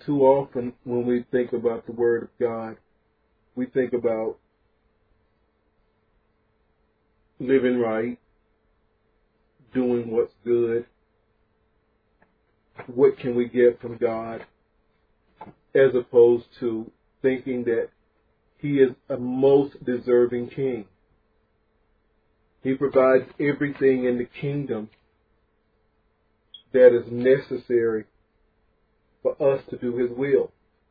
Too often when we think about the Word of God, we think about living right, doing what's good, what can we get from God, as opposed to thinking that He is a most deserving King. He provides everything in the kingdom that is necessary for us to do His will.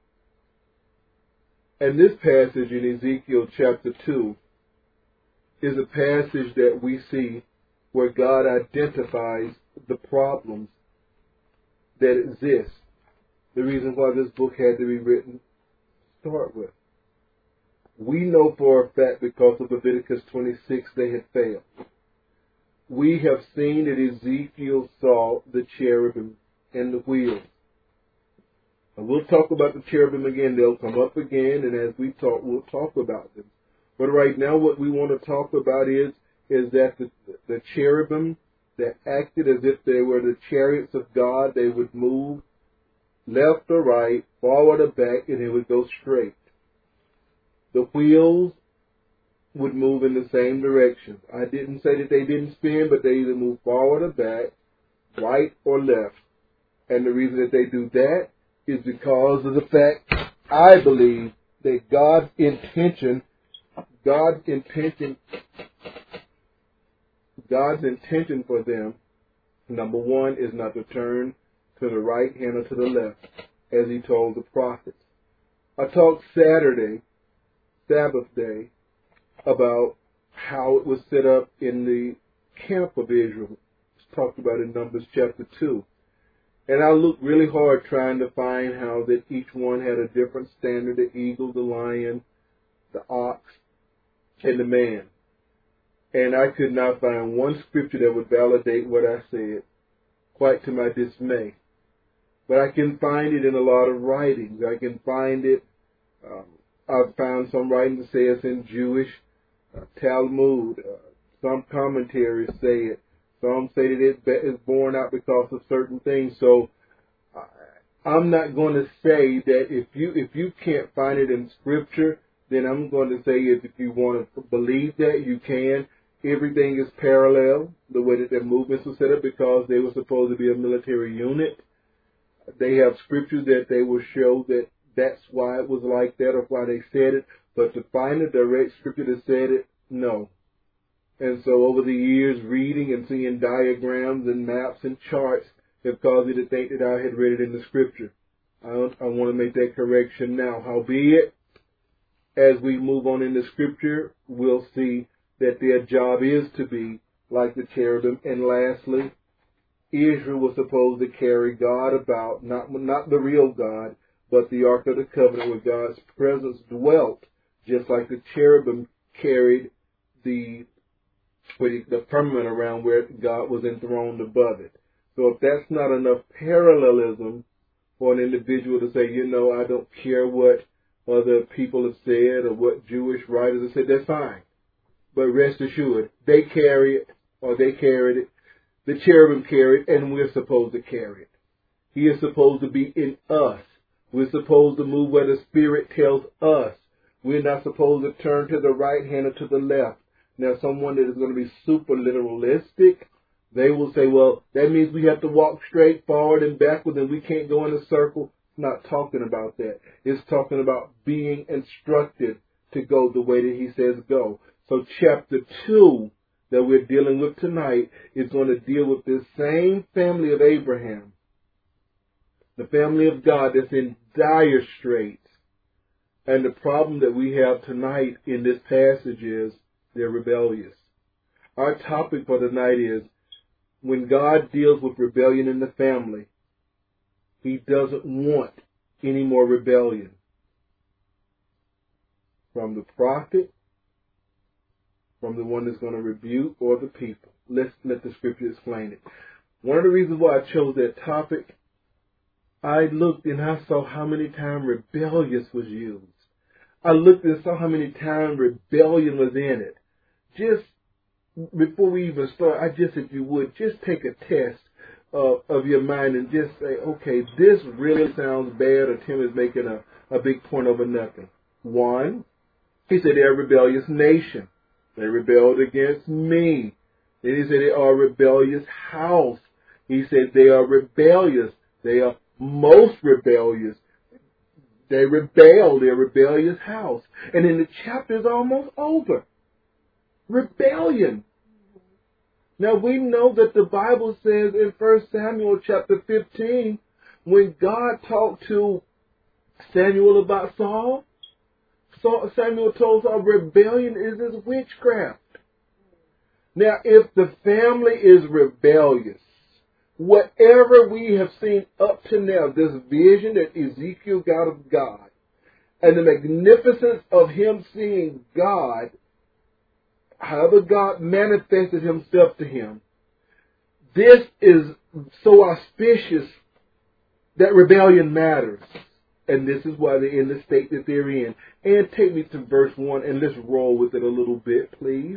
And this passage in Ezekiel chapter 2 is a passage that we see where God identifies the problems that exist. The reason why this book had to be written to start with. We know for a fact because of Leviticus 26 they had failed. We have seen that Ezekiel saw the cherubim and the wheels. And we'll talk about the cherubim again. They'll come up again, and as we talk, we'll talk about them. But right now what we want to talk about is that the cherubim that acted as if they were the chariots of God, they would move left or right, forward or back, and they would go straight. The wheels would move in the same direction. I didn't say that they didn't spin, but they either move forward or back, right or left. And the reason that they do that is because of the fact, I believe, that God's intention for them, number one, is not to turn to the right hand or to the left, as He told the prophets. I talked Saturday, Sabbath day, about how it was set up in the camp of Israel. It's talked about in Numbers chapter 2. And I looked really hard trying to find how that each one had a different standard: the eagle, the lion, the ox, and the man. And I could not find one scripture that would validate what I said, quite to my dismay. But I can find it in a lot of writings. I can find it, I've found some writings that say it's in Jewish Talmud. Some commentaries say it. Some say that it is born out because of certain things. So I'm not going to say that if you can't find it in Scripture, then I'm going to say if you want to believe that, you can. Everything is parallel, the way that their movements were set up, because they were supposed to be a military unit. They have scriptures that they will show that that's why it was like that or why they said it. But to find a direct scripture that said it, no. And so over the years, reading and seeing diagrams and maps and charts have caused me to think that I had read it in the scripture. I want to make that correction now. Howbeit, as we move on in the scripture, we'll see that their job is to be like the cherubim. And lastly, Israel was supposed to carry God about, not the real God, but the Ark of the Covenant, where God's presence dwelt, just like the cherubim carried the firmament around where God was enthroned above it. So if that's not enough parallelism for an individual to say, I don't care what other people have said or what Jewish writers have said, that's fine. But rest assured, they carry it, or they carried it. The cherubim carried it, and we're supposed to carry it. He is supposed to be in us. We're supposed to move where the Spirit tells us. We're not supposed to turn to the right hand or to the left. Now, someone that is going to be super literalistic, they will say, well, that means we have to walk straight forward and backward and we can't go in a circle. It's not talking about that. It's talking about being instructed to go the way that He says go. So chapter 2 that we're dealing with tonight is going to deal with this same family of Abraham, the family of God that's in dire straits. And the problem that we have tonight in this passage is they're rebellious. Our topic for tonight is when God deals with rebellion in the family, He doesn't want any more rebellion from the prophet, from the one that's going to rebuke, or the people. Let's let the scripture explain it. One of the reasons why I chose that topic, I looked and I saw how many times rebellious was used. I looked and saw how many times rebellion was in it. Just before we even start, if you would, just take a test of your mind and just say, okay, this really sounds bad, or Tim is making a big point over nothing. One, he said they're a rebellious nation. They rebelled against me. Then he said they are a rebellious house. He said they are rebellious. They are most rebellious. They rebel. They're a rebellious house. And then the chapter is almost over. Rebellion. Now we know that the Bible says in 1 Samuel chapter 15, when God talked to Samuel about Saul, Samuel told Saul, rebellion is his witchcraft. Now, if the family is rebellious, whatever we have seen up to now, this vision that Ezekiel got of God, and the magnificence of him seeing God, however God manifested himself to him, this is so auspicious that rebellion matters. And this is why they're in the state that they're in. And take me to verse 1 and let's roll with it a little bit, please.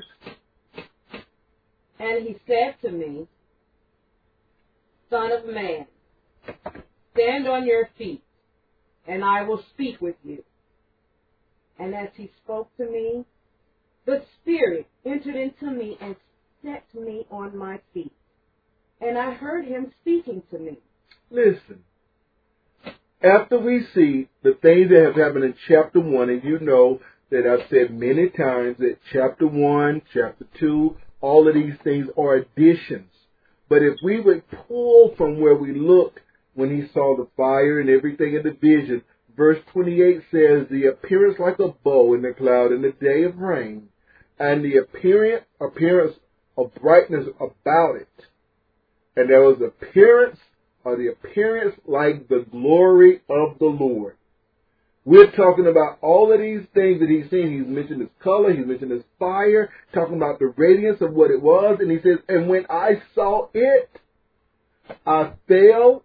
And he said to me, Son of man, stand on your feet, and I will speak with you. And as he spoke to me, the Spirit entered into me and set me on my feet. And I heard him speaking to me. Listen. After we see the things that have happened in chapter 1, and you know that I've said many times that chapter 1, chapter 2, all of these things are additions. But if we would pull from where we looked when he saw the fire and everything in the vision, verse 28 says, the appearance like a bow in the cloud in the day of rain, and the appearance of brightness about it. And there was appearance like the glory of the Lord. We're talking about all of these things that he's seen. He's mentioned his color, he's mentioned his fire, talking about the radiance of what it was. And he says, and when I saw it, I fell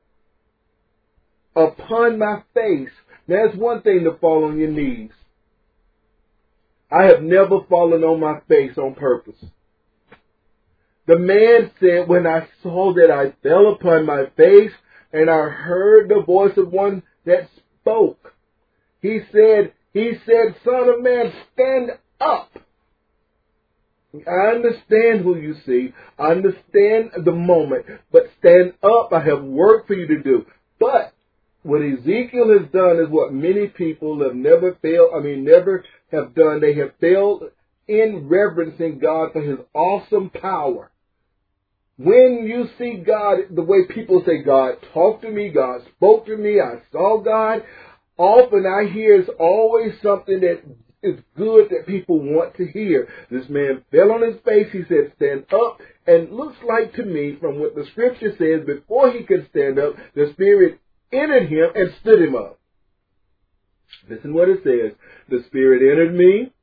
upon my face. Now, it's one thing to fall on your knees. I have never fallen on my face on purpose. The man said, when I saw that, I fell upon my face, and I heard the voice of one that spoke. He said, Son of man, stand up. I understand who you see. I understand the moment. But stand up. I have work for you to do. But what Ezekiel has done is what many people have never have done. They have failed in reverencing God for his awesome power. When you see God, the way people say, God talked to me, God spoke to me, I saw God, often I hear it's always something that is good that people want to hear. This man fell on his face, he said, stand up, and looks like to me, from what the scripture says, before he could stand up, the Spirit entered him and stood him up. Listen what it says. The Spirit entered me,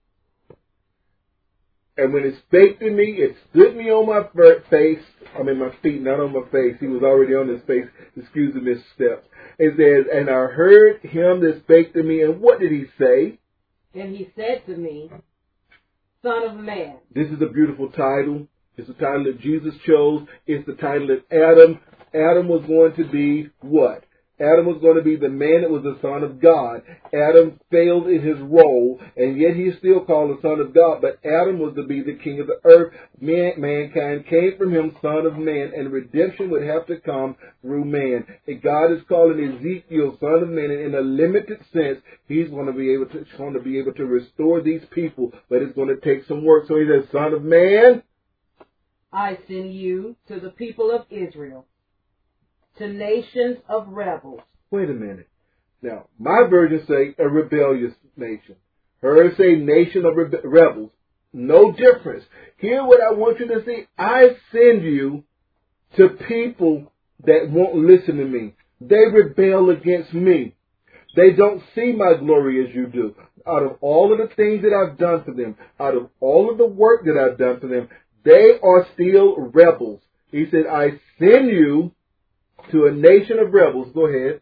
and when it spake to me, it stood me on my face. My feet, not on my face. He was already on his face. Excuse the missteps. It says, and I heard him that spake to me. And what did he say? And he said to me, Son of man. This is a beautiful title. It's the title that Jesus chose. It's the title that Adam was going to be what? Adam was going to be the man that was the Son of God. Adam failed in his role, and yet he's still called the Son of God. But Adam was to be the king of the earth. Mankind came from him, Son of Man, and redemption would have to come through man. And God is calling Ezekiel Son of Man, and in a limited sense, he's going to be able to restore these people, but it's going to take some work. So he says, Son of Man, I send you to the people of Israel, to nations of rebels. Wait a minute. Now, my version say a rebellious nation. Hers say nation of rebels. No difference. Here what I want you to see. I send you to people that won't listen to me. They rebel against me. They don't see my glory as you do. Out of all of the things that I've done for them, out of all of the work that I've done for them, they are still rebels. He said, I send you to a nation of rebels. Go ahead.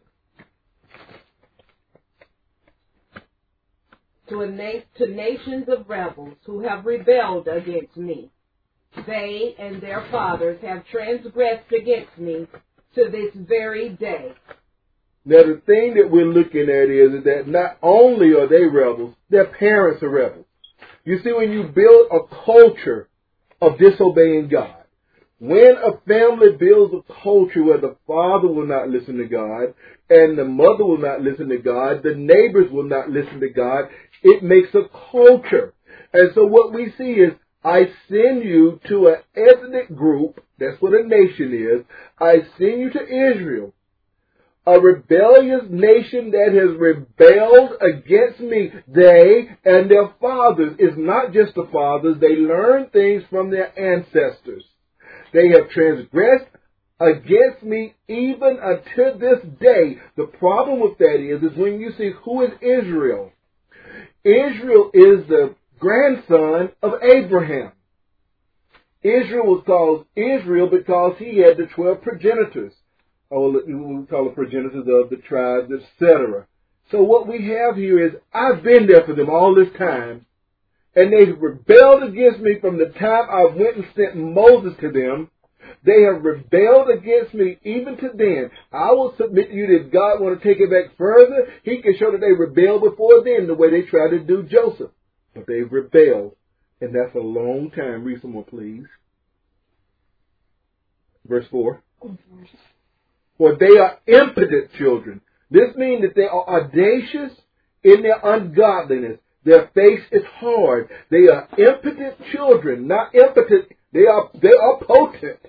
To nations of rebels who have rebelled against me. They and their fathers have transgressed against me to this very day. Now, the thing that we're looking at is that not only are they rebels, their parents are rebels. You see, when you build a culture of disobeying God, when a family builds a culture where the father will not listen to God and the mother will not listen to God, the neighbors will not listen to God, it makes a culture. And so what we see is, I send you to an ethnic group, that's what a nation is, I send you to Israel, a rebellious nation that has rebelled against me. They and their fathers, it's not just the fathers, they learn things from their ancestors. They have transgressed against me even until this day. The problem with that is when you see who is Israel. Israel is the grandson of Abraham. Israel was called Israel because he had the 12 progenitors. Or we call it progenitors of the tribes, etc. So what we have here is, I've been there for them all this time, and they've rebelled against me from the time I went and sent Moses to them. They have rebelled against me even to then. I will submit to you that if God want to take it back further, he can show that they rebelled before then the way they tried to do Joseph. But they've rebelled, and that's a long time. Read some more, please. Verse 4. For they are impotent children. This means that they are audacious in their ungodliness. Their face is hard. They are impotent children, not impotent. They are potent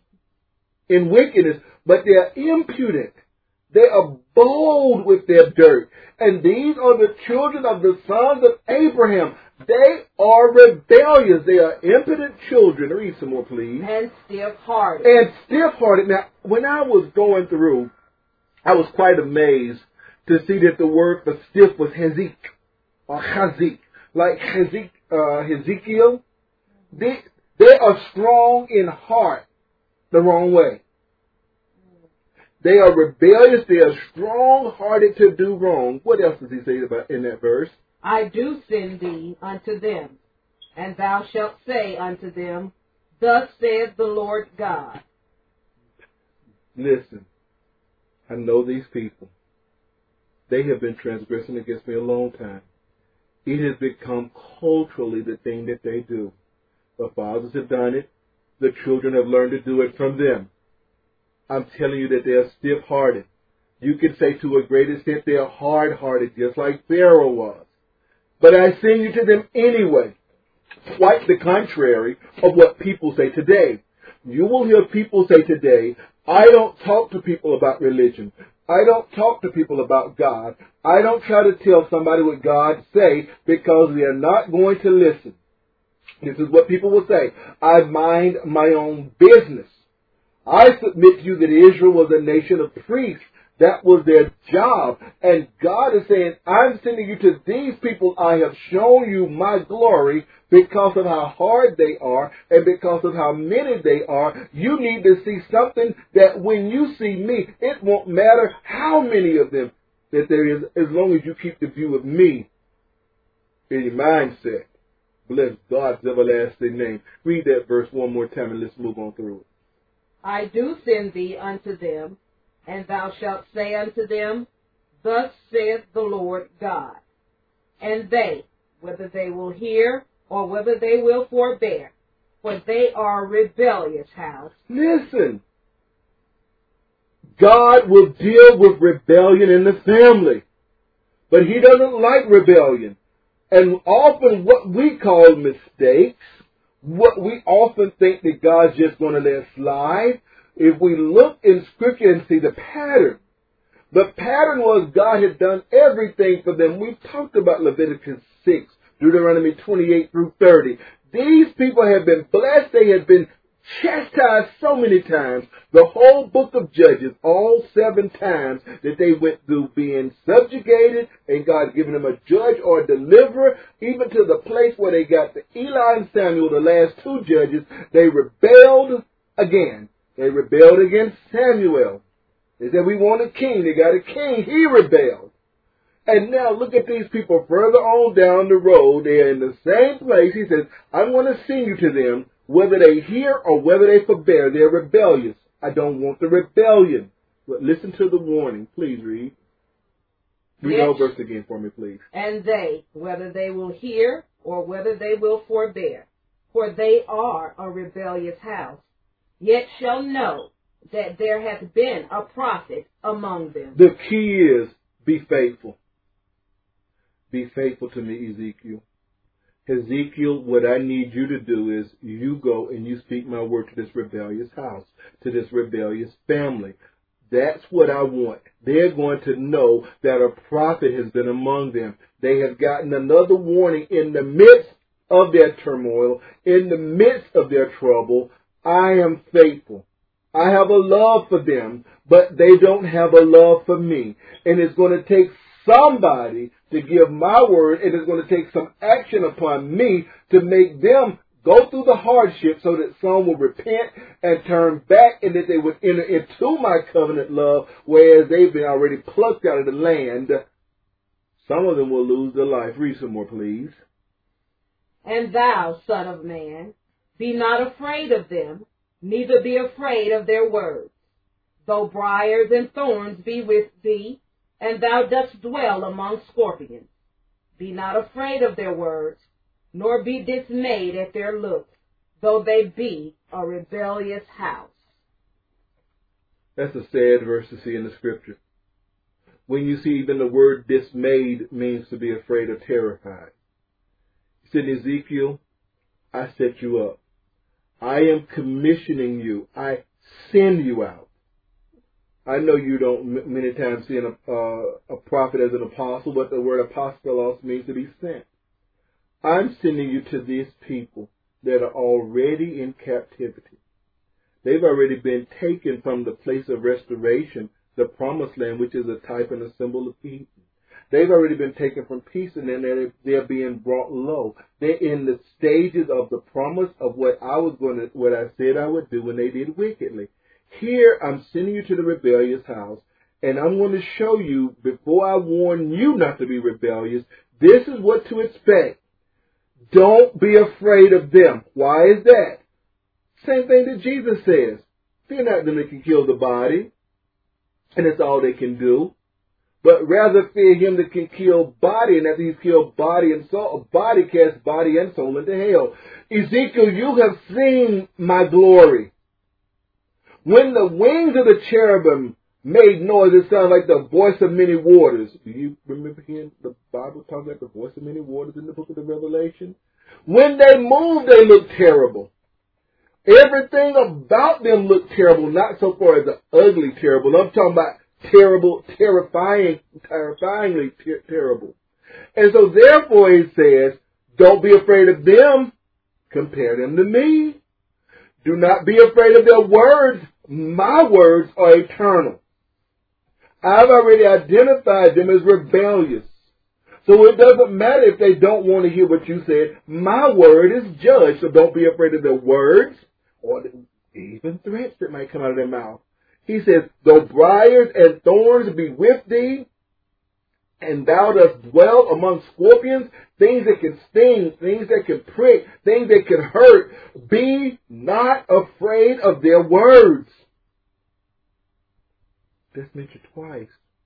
in wickedness, but they are impudent. They are bold with their dirt. And these are the children of the sons of Abraham. They are rebellious. They are impotent children. Read some more, please. And stiff-hearted. And stiff-hearted. Now, when I was going through, I was quite amazed to see that the word for stiff was hezik, or chazik. Like Hezekiel. They are strong in heart the wrong way. They are rebellious. They are strong-hearted to do wrong. What else does he say about in that verse? I do send thee unto them, and thou shalt say unto them, Thus saith the Lord God. Listen, I know these people. They have been transgressing against me a long time. It has become culturally the thing that they do. The fathers have done it. The children have learned to do it from them. I'm telling you that they are stiff-hearted. You could say to a great extent they are hard-hearted, just like Pharaoh was. But I send you to them anyway. Quite the contrary of what people say today. You will hear people say today, I don't talk to people about religion. I don't talk to people about God. I don't try to tell somebody what God say because they are not going to listen. This is what people will say. I mind my own business. I submit to you that Israel was a nation of priests. That was their job. And God is saying, I'm sending you to these people. I have shown you my glory because of how hard they are and because of how many they are. You need to see something that when you see me, it won't matter how many of them that there is, as long as you keep the view of me in your mindset. Bless God's everlasting name. Read that verse one more time and let's move on through it. I do send thee unto them, and thou shalt say unto them, Thus saith the Lord God. And they, whether they will hear or whether they will forbear, for they are a rebellious house. Listen, God will deal with rebellion in the family, but He doesn't like rebellion. And often what we call mistakes, what we often think that God's just going to let slide, if we look in Scripture and see the pattern was God had done everything for them. We've talked about Leviticus 6, Deuteronomy 28 through 30. These people have been blessed. They have been chastised so many times. The whole book of Judges, all 7 times that they went through being subjugated and God giving them a judge or a deliverer, even to the place where they got to Eli and Samuel, the last 2 judges, they rebelled again. They rebelled against Samuel. They said, we want a king. They got a king. He rebelled. And now look at these people further on down the road. They are in the same place. He says, I'm going to send you to them, whether they hear or whether they forbear. They're rebellious I don't want the rebellion. But listen to the warning. Please read. Read the whole verse again for me, please. And they, whether they will hear or whether they will forbear, for they are a rebellious house, yet shall know that there hath been a prophet among them. The key is be faithful. Be faithful to me, Ezekiel. Ezekiel, what I need you to do is you go and you speak my word to this rebellious house, to this rebellious family. That's what I want. They're going to know that a prophet has been among them. They have gotten another warning in the midst of their turmoil, in the midst of their trouble. I am faithful. I have a love for them, but they don't have a love for me. And it's going to take somebody to give my word, and it's going to take some action upon me to make them go through the hardship so that some will repent and turn back and that they would enter into my covenant love, whereas they've been already plucked out of the land. Some of them will lose their life. Read some more, please. And thou, son of man, be not afraid of them, neither be afraid of their words. Though briars and thorns be with thee, and thou dost dwell among scorpions, be not afraid of their words, nor be dismayed at their looks, though they be a rebellious house. That's a sad verse to see in the scripture. When you see even the word dismayed means to be afraid or terrified. He said, Ezekiel, I set you up. I am commissioning you. I send you out. I know you don't many times see a prophet as an apostle, but the word apostle also means to be sent. I'm sending you to these people that are already in captivity. They've already been taken from the place of restoration, the promised land, which is a type and a symbol of Eden. They've already been taken from peace, and then they're being brought low. They're in the stages of the promise of what I said I would do when they did wickedly. Here, I'm sending you to the rebellious house, and I'm going to show you, before I warn you not to be rebellious, this is what to expect. Don't be afraid of them. Why is that? Same thing that Jesus says. Fear not them that can kill the body, and that's all they can do. But rather fear him that can kill body, and after he's killed body and soul, body casts body and soul into hell. Ezekiel, you have seen my glory. When the wings of the cherubim made noise, it sounded like the voice of many waters. Do you remember hearing the Bible talk about the voice of many waters in the book of the Revelation? When they moved, they looked terrible. Everything about them looked terrible, not so far as the ugly terrible. I'm talking about terrible, terrifyingly terrible. And so therefore he says, don't be afraid of them. Compare them to me. Do not be afraid of their words. My words are eternal. I've already identified them as rebellious. So it doesn't matter if they don't want to hear what you said. My word is judged. So don't be afraid of their words or even threats that might come out of their mouth. He says, though briars and thorns be with thee, and thou dost dwell among scorpions, things that can sting, things that can prick, things that can hurt, be not afraid of their words. That's mentioned twice.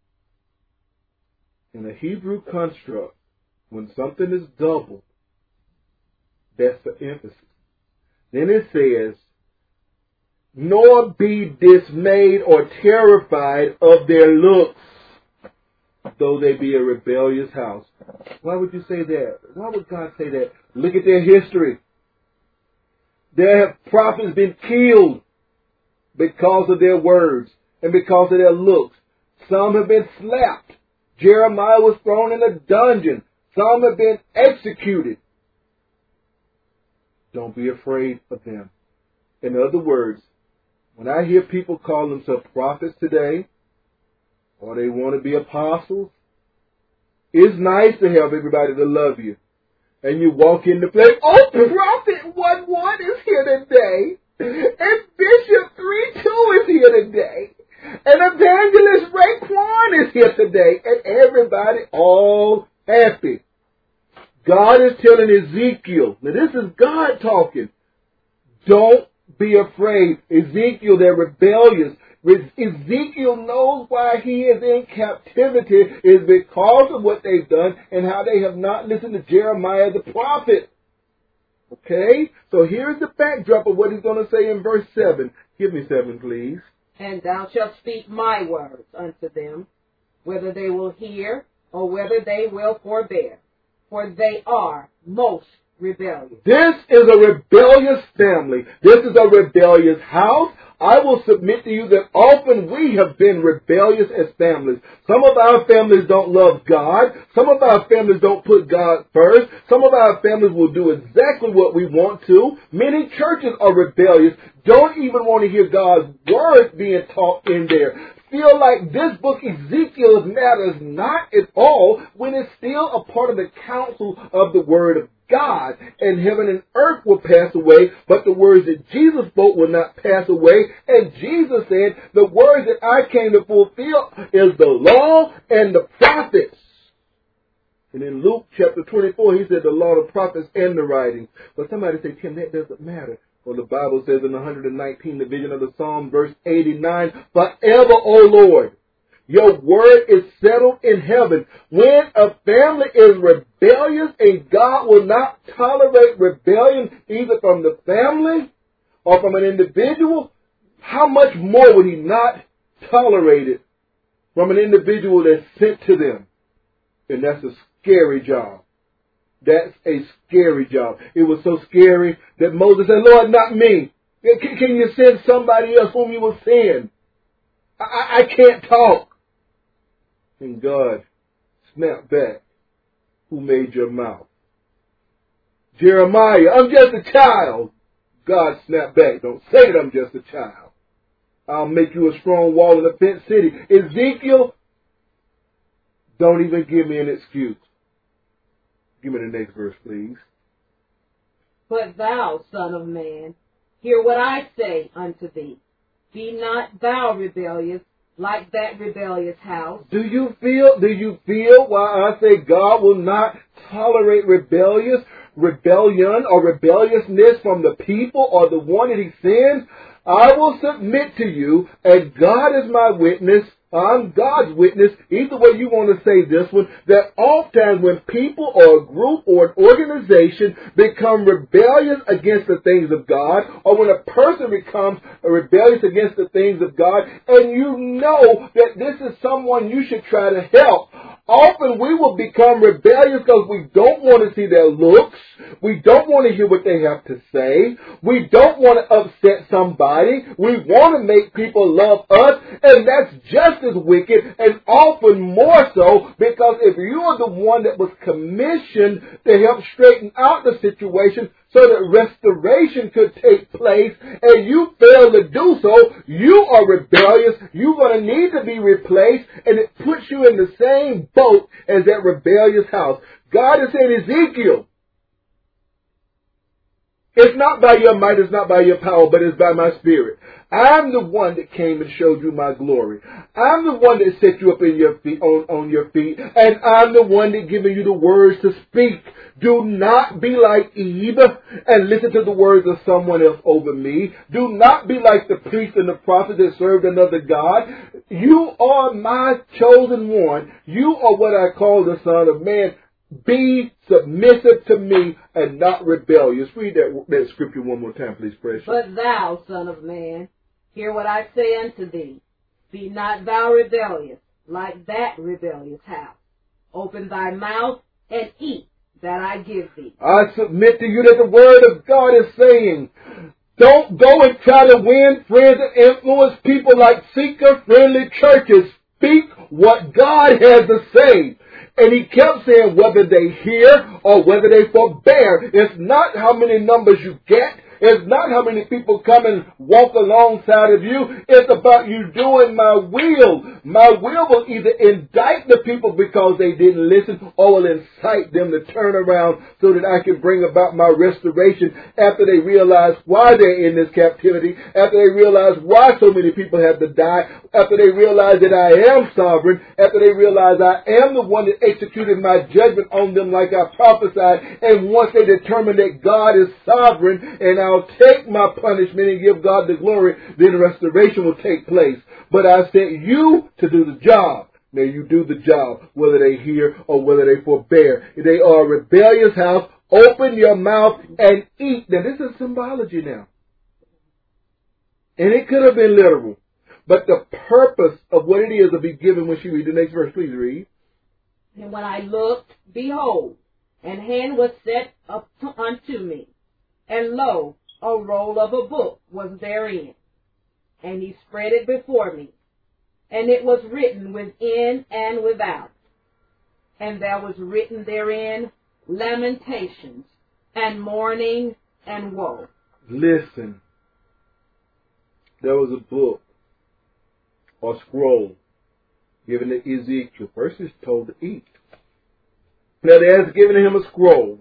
In the Hebrew construct, when something is double, that's the emphasis. Then it says, nor be dismayed or terrified of their looks, though they be a rebellious house. Why would you say that? Why would God say that? Look at their history. There have prophets been killed because of their words and because of their looks. Some have been slapped. Jeremiah was thrown in a dungeon. Some have been executed. Don't be afraid of them. In other words, when I hear people call themselves prophets today, or they want to be apostles, it's nice to have everybody to love you. And you walk in the place, oh, Prophet 1-1 is here today. And Bishop 3-2 is here today. And Evangelist Raekwon is here today. And everybody all happy. God is telling Ezekiel, now this is God talking, don't be afraid. Ezekiel, they're rebellious. Ezekiel knows why he is in captivity is because of what they've done and how they have not listened to Jeremiah the prophet. Okay? So here's the backdrop of what he's going to say in verse 7. Give me 7, please. And thou shalt speak my words unto them, whether they will hear or whether they will forbear, for they are most rebellious. This is a rebellious family. This is a rebellious house. I will submit to you that often we have been rebellious as families. Some of our families don't love God. Some of our families don't put God first. Some of our families will do exactly what we want to. Many churches are rebellious, don't even want to hear God's words being taught in there. Feel like this book, Ezekiel, matters not at all when it's still a part of the counsel of the Word of God. And heaven and earth will pass away, but the words that Jesus spoke will not pass away. And Jesus said, the words that I came to fulfill is the law and the prophets. And in Luke chapter 24, he said the law, the prophets, and the writings. But somebody say, Tim, that doesn't matter. Well, the Bible says in the 119th division of the Psalm, verse 89, forever, O Lord, your word is settled in heaven. When a family is rebellious and God will not tolerate rebellion either from the family or from an individual, how much more would he not tolerate it from an individual that's sent to them? And that's a scary job. That's a scary job. It was so scary that Moses said, Lord, not me. Can you send somebody else whom you will send? I can't talk. And God snapped back, who made your mouth? Jeremiah, I'm just a child. God snapped back, don't say that I'm just a child. I'll make you a strong wall in a fenced city. Ezekiel, don't even give me an excuse. Give me the next verse, please. But thou, son of man, hear what I say unto thee. Be not thou rebellious, like that rebellious house. Do you feel why I say God will not tolerate rebellion or rebelliousness from the people or the one that he sends? I will submit to you, and God is my witness, I'm God's witness, either way you want to say this one, that oftentimes when people or a group or an organization become rebellious against the things of God, or when a person becomes rebellious against the things of God, and you know that this is someone you should try to help, often we will become rebellious because we don't want to see their looks. We don't want to hear what they have to say. We don't want to upset somebody. We want to make people love us. And that's just as wicked and often more so because if you are the one that was commissioned to help straighten out the situation so that restoration could take place and you fail to do so, you are rebellious. You're going to need to be replaced, and it puts you in the same boat as that rebellious house. God is saying, Ezekiel, it's not by your might, it's not by your power, but it's by my spirit. I'm the one that came and showed you my glory. I'm the one that set you up in your feet, on your feet, and I'm the one that given you the words to speak. Do not be like Eve and listen to the words of someone else over me. Do not be like the priest and the prophet that served another God. You are my chosen one. You are what I call the Son of Man. Be submissive to me and not rebellious. Read that scripture one more time, please, precious. But thou, son of man, hear what I say unto thee. Be not thou rebellious, like that rebellious house. Open thy mouth and eat that I give thee. I submit to you that the word of God is saying, don't go and try to win friends and influence people like seeker-friendly churches. Speak what God has to say. And he kept saying whether they hear or whether they forbear. It's not how many numbers you get. It's not how many people come and walk alongside of you. It's about you doing my will. My will will either indict the people because they didn't listen or will incite them to turn around so that I can bring about my restoration after they realize why they're in this captivity, after they realize why so many people have to die, after they realize that I am sovereign, after they realize I am the one that executed my judgment on them like I prophesied, and once they determine that God is sovereign and I'll take my punishment and give God the glory, then restoration will take place. But I sent you to do the job. Now you do the job, whether they hear or whether they forbear. They are a rebellious house. Open your mouth and eat. Now this is symbology now. And it could have been literal. But the purpose of what it is will be given when she reads the next verse. Please read. And when I looked, behold, an hand was set up unto me, and lo, a roll of a book was therein. And he spread it before me, and it was written within and without. And there was written therein lamentations, and mourning, and woe. Listen. There was a book, or scroll, given to Ezekiel. First he's told to eat. Now there's given him a scroll.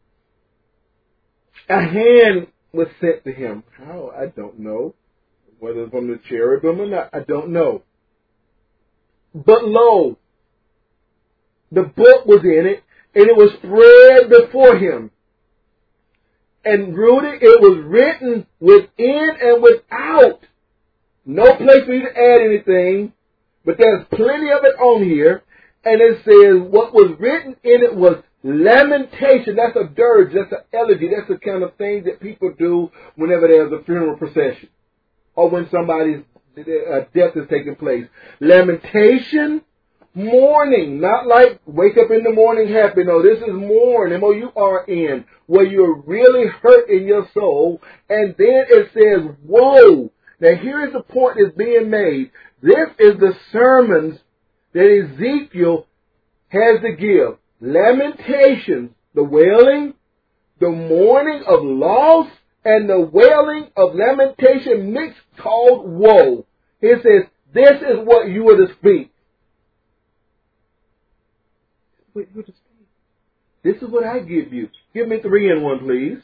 A hand was sent to him. How? I don't know. Whether from the cherubim or not, I don't know. But lo, the book was in it, and it was spread before him. And rooted, it was written within and without. No place for you to add anything, but there's plenty of it on here. And it says what was written in it was lamentation. That's a dirge, that's an elegy, that's the kind of thing that people do whenever there's a funeral procession or when somebody's death is taking place. Lamentation, mourning, not like wake up in the morning happy. No, this is mourn, M-O-U-R-N, where you're really hurt in your soul. And then it says woe. Now here is the point that's being made. This is the sermons that Ezekiel has to give. Lamentations, the wailing, the mourning of loss, and the wailing of lamentation mixed called woe. It says, this is what you are to speak. Wait, what to speak? This is what I give you. Give me 3 in 1, please.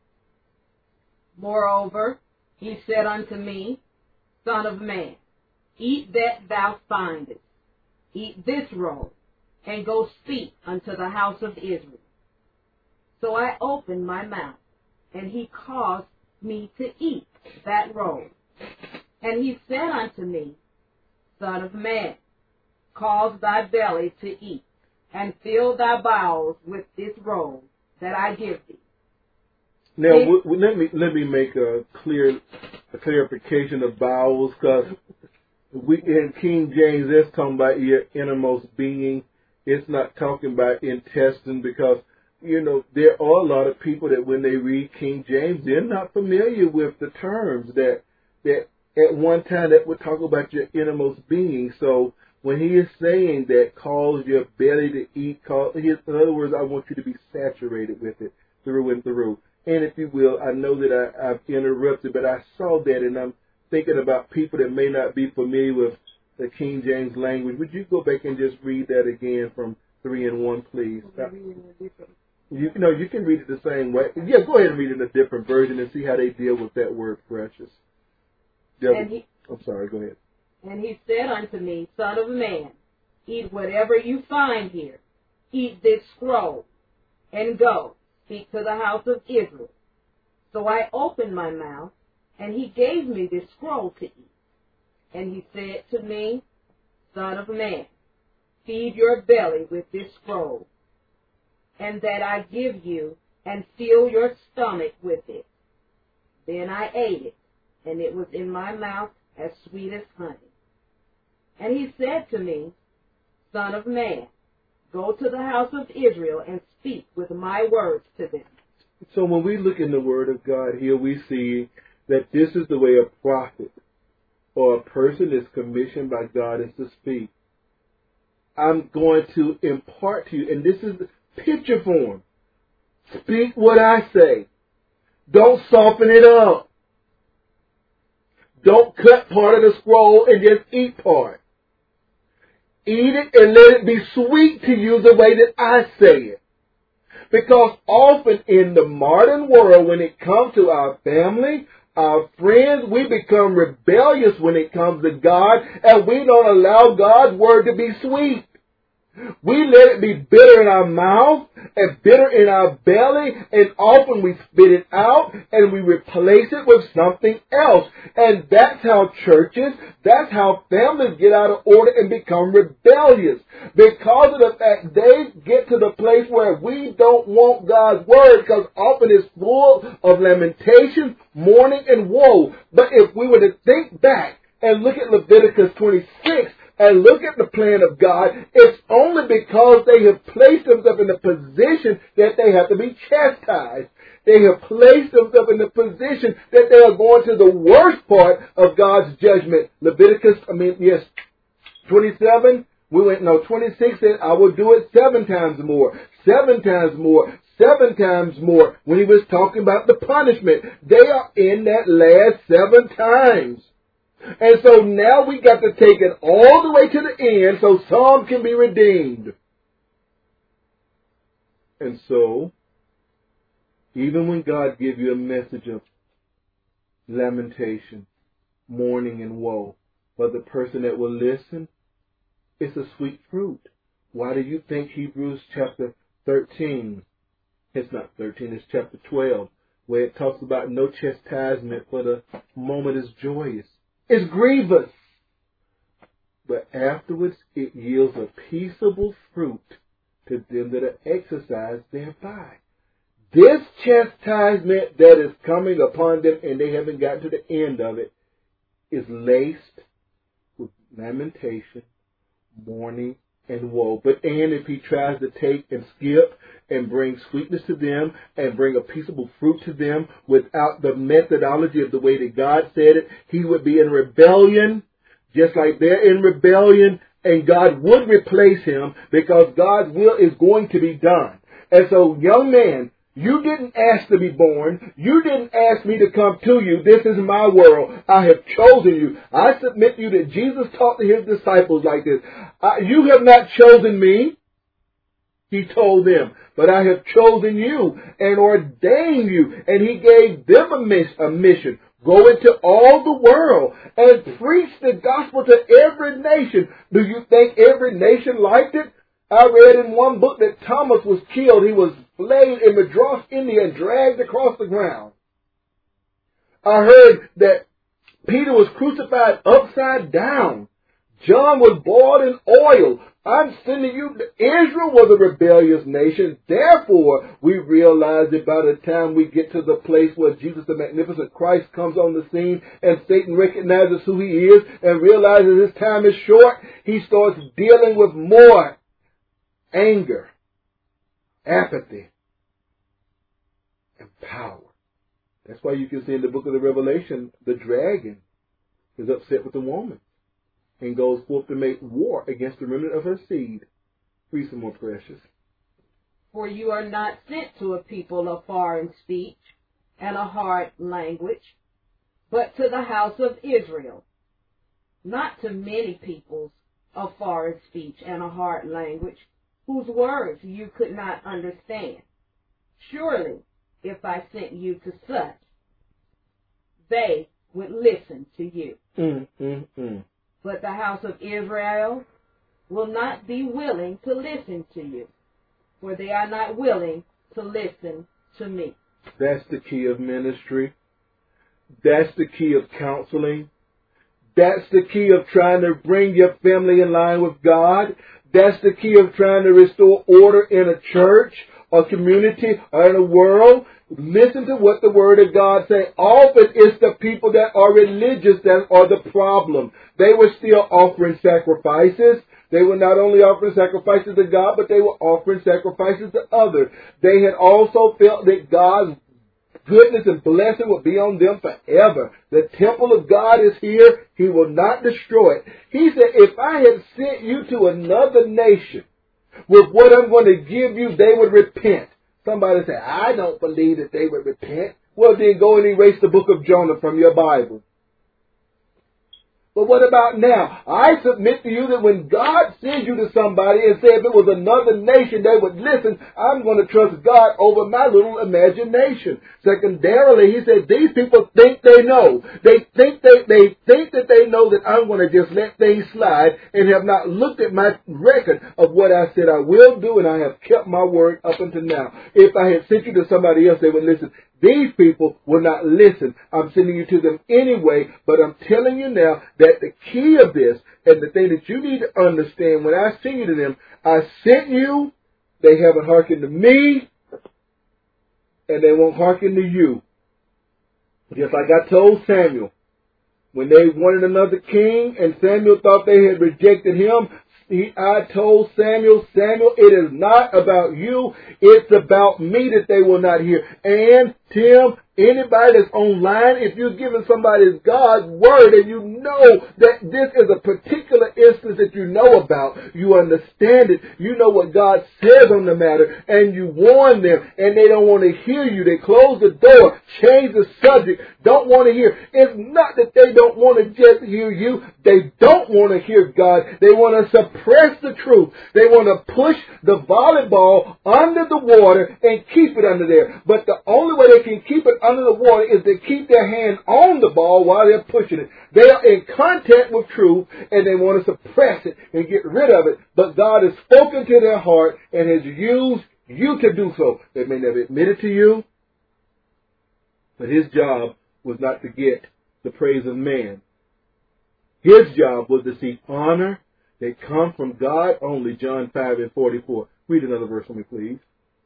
Moreover, he said unto me, Son of man, eat that thou findest. Eat this roll, and go speak unto the house of Israel. So I opened my mouth, and he caused me to eat that roll. And he said unto me, Son of man, cause thy belly to eat, and fill thy bowels with this roll that I give thee. Now, let me make a clarification of bowels, because in King James, it's talking about your innermost being. It's not talking about intestine, because, there are a lot of people that when they read King James, they're not familiar with the terms that at one time that would talk about your innermost being. So when he is saying that cause your belly to eat, in other words, I want you to be saturated with it through and through. And if you will, I know that I've interrupted, but I saw that, and I'm thinking about people that may not be familiar with the King James language. Would you go back and just read that again from 3 in 1, please? You can read it the same way. Yeah, go ahead and read it in a different version and see how they deal with that word precious. I'm sorry, go ahead. And he said unto me, Son of man, eat whatever you find here. Eat this scroll, and go, speak to the house of Israel. So I opened my mouth, and he gave me this scroll to eat. And he said to me, Son of man, feed your belly with this scroll, and that I give you, and fill your stomach with it. Then I ate it, and it was in my mouth as sweet as honey. And he said to me, Son of man, go to the house of Israel and speak with my words to them. So when we look in the Word of God here, we see that this is the way a prophet or a person is commissioned by God is to speak. I'm going to impart to you, and this is the picture form. Speak what I say. Don't soften it up. Don't cut part of the scroll and just eat part. Eat it and let it be sweet to you the way that I say it. Because often in the modern world, when it comes to our family, our friends, we become rebellious when it comes to God, and we don't allow God's word to be sweet. We let it be bitter in our mouth and bitter in our belly, and often we spit it out and we replace it with something else. And that's how churches, that's how families get out of order and become rebellious. Because of the fact they get to the place where we don't want God's word, because often it's full of lamentation, mourning, and woe. But if we were to think back and look at Leviticus 26, and look at the plan of God, it's only because they have placed themselves in a position that they have to be chastised. They have placed themselves in the position that they are going to the worst part of God's judgment. 27, 26 said, I will do it 7 times more, 7 times more, 7 times more. When he was talking about the punishment, they are in that last 7 times. And so now we got to take it all the way to the end so some can be redeemed. And so, even when God gives you a message of lamentation, mourning, and woe, for the person that will listen, it's a sweet fruit. Why do you think Hebrews chapter 13, it's not 13, it's chapter 12, where it talks about no chastisement for the moment is joyous? It's grievous. But afterwards it yields a peaceable fruit to them that are exercised thereby. This chastisement that is coming upon them, and they haven't gotten to the end of it, is laced with lamentation, mourning, and woe. But and if he tries to take and skip and bring sweetness to them and bring a peaceable fruit to them without the methodology of the way that God said it, he would be in rebellion, just like they're in rebellion, and God would replace him because God's will is going to be done. And so, young man, you didn't ask to be born. You didn't ask me to come to you. This is my world. I have chosen you. I submit to you that Jesus taught to his disciples like this. You have not chosen me, he told them, but I have chosen you and ordained you. And he gave them a mission. Go into all the world and preach the gospel to every nation. Do you think every nation liked it? I read in one book that Thomas was killed. He was flayed in Madras, India, and dragged across the ground. I heard that Peter was crucified upside down. John was boiled in oil. I'm sending you. Israel was a rebellious nation. Therefore, we realize that by the time we get to the place where Jesus the magnificent Christ comes on the scene and Satan recognizes who he is and realizes his time is short, he starts dealing with more anger, apathy, and power. That's why you can see in the book of the Revelation, the dragon is upset with the woman and goes forth to make war against the remnant of her seed. Read some more, Precious. For you are not sent to a people of foreign speech and a hard language, but to the house of Israel, not to many peoples of foreign speech and a hard language, whose words you could not understand. Surely, if I sent you to such, they would listen to you. But the house of Israel will not be willing to listen to you, for they are not willing to listen to me. That's the key of ministry. That's the key of counseling. That's the key of trying to bring your family in line with God. That's the key of trying to restore order in a church, a community, or in a world. Listen to what the Word of God says. Often it's the people that are religious that are the problem. They were still offering sacrifices. They were not only offering sacrifices to God, but they were offering sacrifices to others. They had also felt that God's goodness and blessing will be on them forever. The temple of God is here. He will not destroy it. He said, if I had sent you to another nation with what I'm going to give you, they would repent. Somebody said, I don't believe that they would repent. Well, then go and erase the book of Jonah from your Bible. But what about now? I submit to you that when God sends you to somebody and says if it was another nation they would listen, I'm going to trust God over my little imagination. Secondarily, he said these people think they know. They think that they know that I'm going to just let things slide and have not looked at my record of what I said I will do, and I have kept my word up until now. If I had sent you to somebody else, they would listen. These people will not listen. I'm sending you to them anyway, but I'm telling you now that the key of this and the thing that you need to understand when I send you to them, I sent you, they haven't hearkened to me, and they won't hearken to you. Just like I told Samuel, when they wanted another king and Samuel thought they had rejected him, I told Samuel, it is not about you. It's about me that they will not hear. And Tim, anybody that's online, if you're giving somebody God's word and you know that this is a particular instance that you know about, you understand it, you know what God says on the matter, and you warn them, and they don't want to hear you. They close the door, change the subject, don't want to hear. It's not that they don't want to just hear you. They don't want to hear God. They want to suppress the truth. They want to push the volleyball under the water and keep it under there. But the only way they can keep it under the water is to keep their hand on the ball while they're pushing it. They are in contact with truth and they want to suppress it and get rid of it. But God has spoken to their heart and has used you to do so. They may never admit it to you, but his job was not to get the praise of man. His job was to seek honor that come from God only. John 5:44. Read another verse for me, please.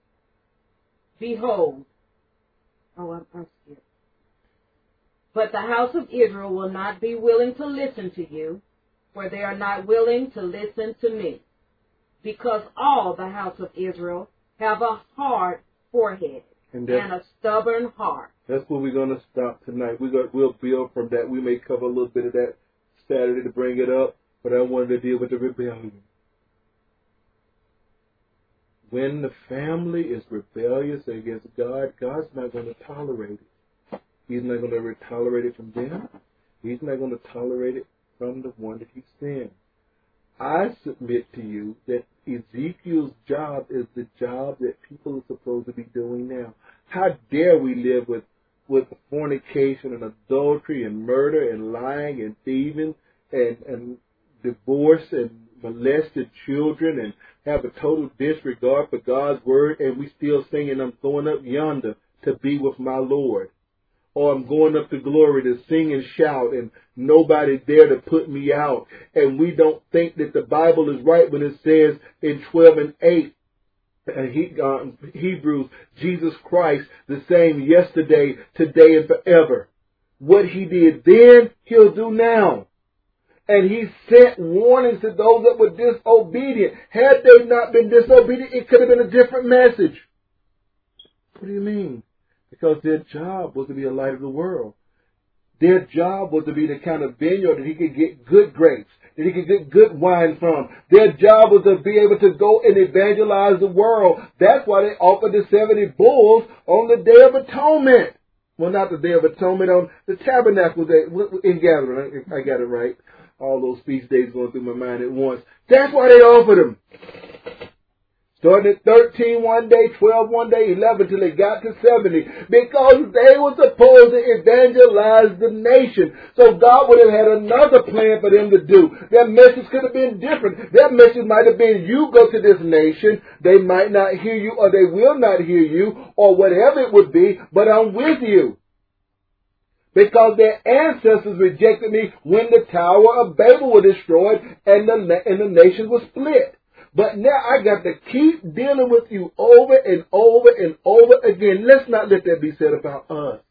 Behold. I'm scared. But the house of Israel will not be willing to listen to you, for they are not willing to listen to me, because all the house of Israel have a hard forehead and a stubborn heart. That's where we're going to stop tonight. We'll build from that. We may cover a little bit of that Saturday to bring it up, but I wanted to deal with the rebellion. When the family is rebellious against God, God's not going to tolerate it. He's not going to tolerate it from them. He's not going to tolerate it from the one that he sent. I submit to you that Ezekiel's job is the job that people are supposed to be doing now. How dare we live with fornication and adultery and murder and lying and thieving and divorce and molested children and have a total disregard for God's word, and we still singing, I'm going up yonder to be with my Lord. Or I'm going up to glory to sing and shout and nobody there to put me out. And we don't think that the Bible is right when it says in 12:8, Hebrews, Jesus Christ, the same yesterday, today, and forever. What he did then, he'll do now. And he sent warnings to those that were disobedient. Had they not been disobedient, it could have been a different message. What do you mean? Because their job was to be a light of the world. Their job was to be the kind of vineyard that he could get good grapes, that he could get good wine from. Their job was to be able to go and evangelize the world. That's why they offered the 70 bulls on the Day of Atonement. Well, not the Day of Atonement, on the Tabernacle Day in gathering. I got it right. All those feast days going through my mind at once. That's why they offered them. Starting at 13 one day, 12 one day, 11 till they got to 70. Because they were supposed to evangelize the nation. So God would have had another plan for them to do. Their message could have been different. Their message might have been, you go to this nation. They might not hear you, or they will not hear you, or whatever it would be, but I'm with you. Because their ancestors rejected me when the Tower of Babel was destroyed and the nations were split. But now I got to keep dealing with you over and over and over again. Let's not let that be said about us.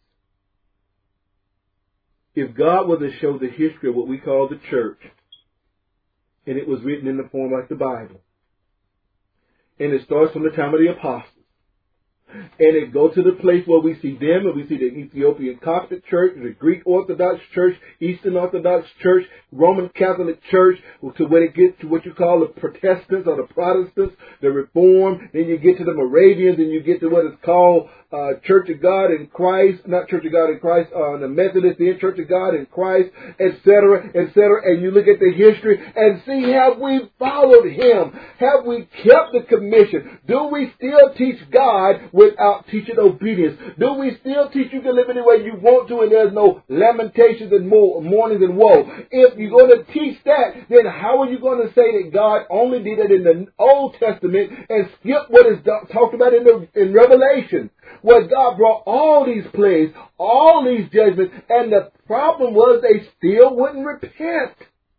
If God were to show the history of what we call the church, and it was written in the form like the Bible, and it starts from the time of the apostles, And it go to the place where we see them, and we see the Ethiopian Coptic Church, the Greek Orthodox Church, Eastern Orthodox Church, Roman Catholic Church, to when it gets to what you call the Protestants or the Protestants, the Reformed, then you get to the Moravians, and you get to what is called Church of God in Christ, not Church of God in Christ, the Methodist, then Church of God in Christ, etc., etc., and you look at the history and see, have we followed Him? Have we kept the commission? Do we still teach God without teaching obedience? Do we still teach you can live any way you want to and there's no lamentations and mournings and woe? If you're going to teach that, then how are you going to say that God only did it in the Old Testament and skip what is talked about in Revelation? Where God brought all these plagues, all these judgments, and the problem was they still wouldn't repent.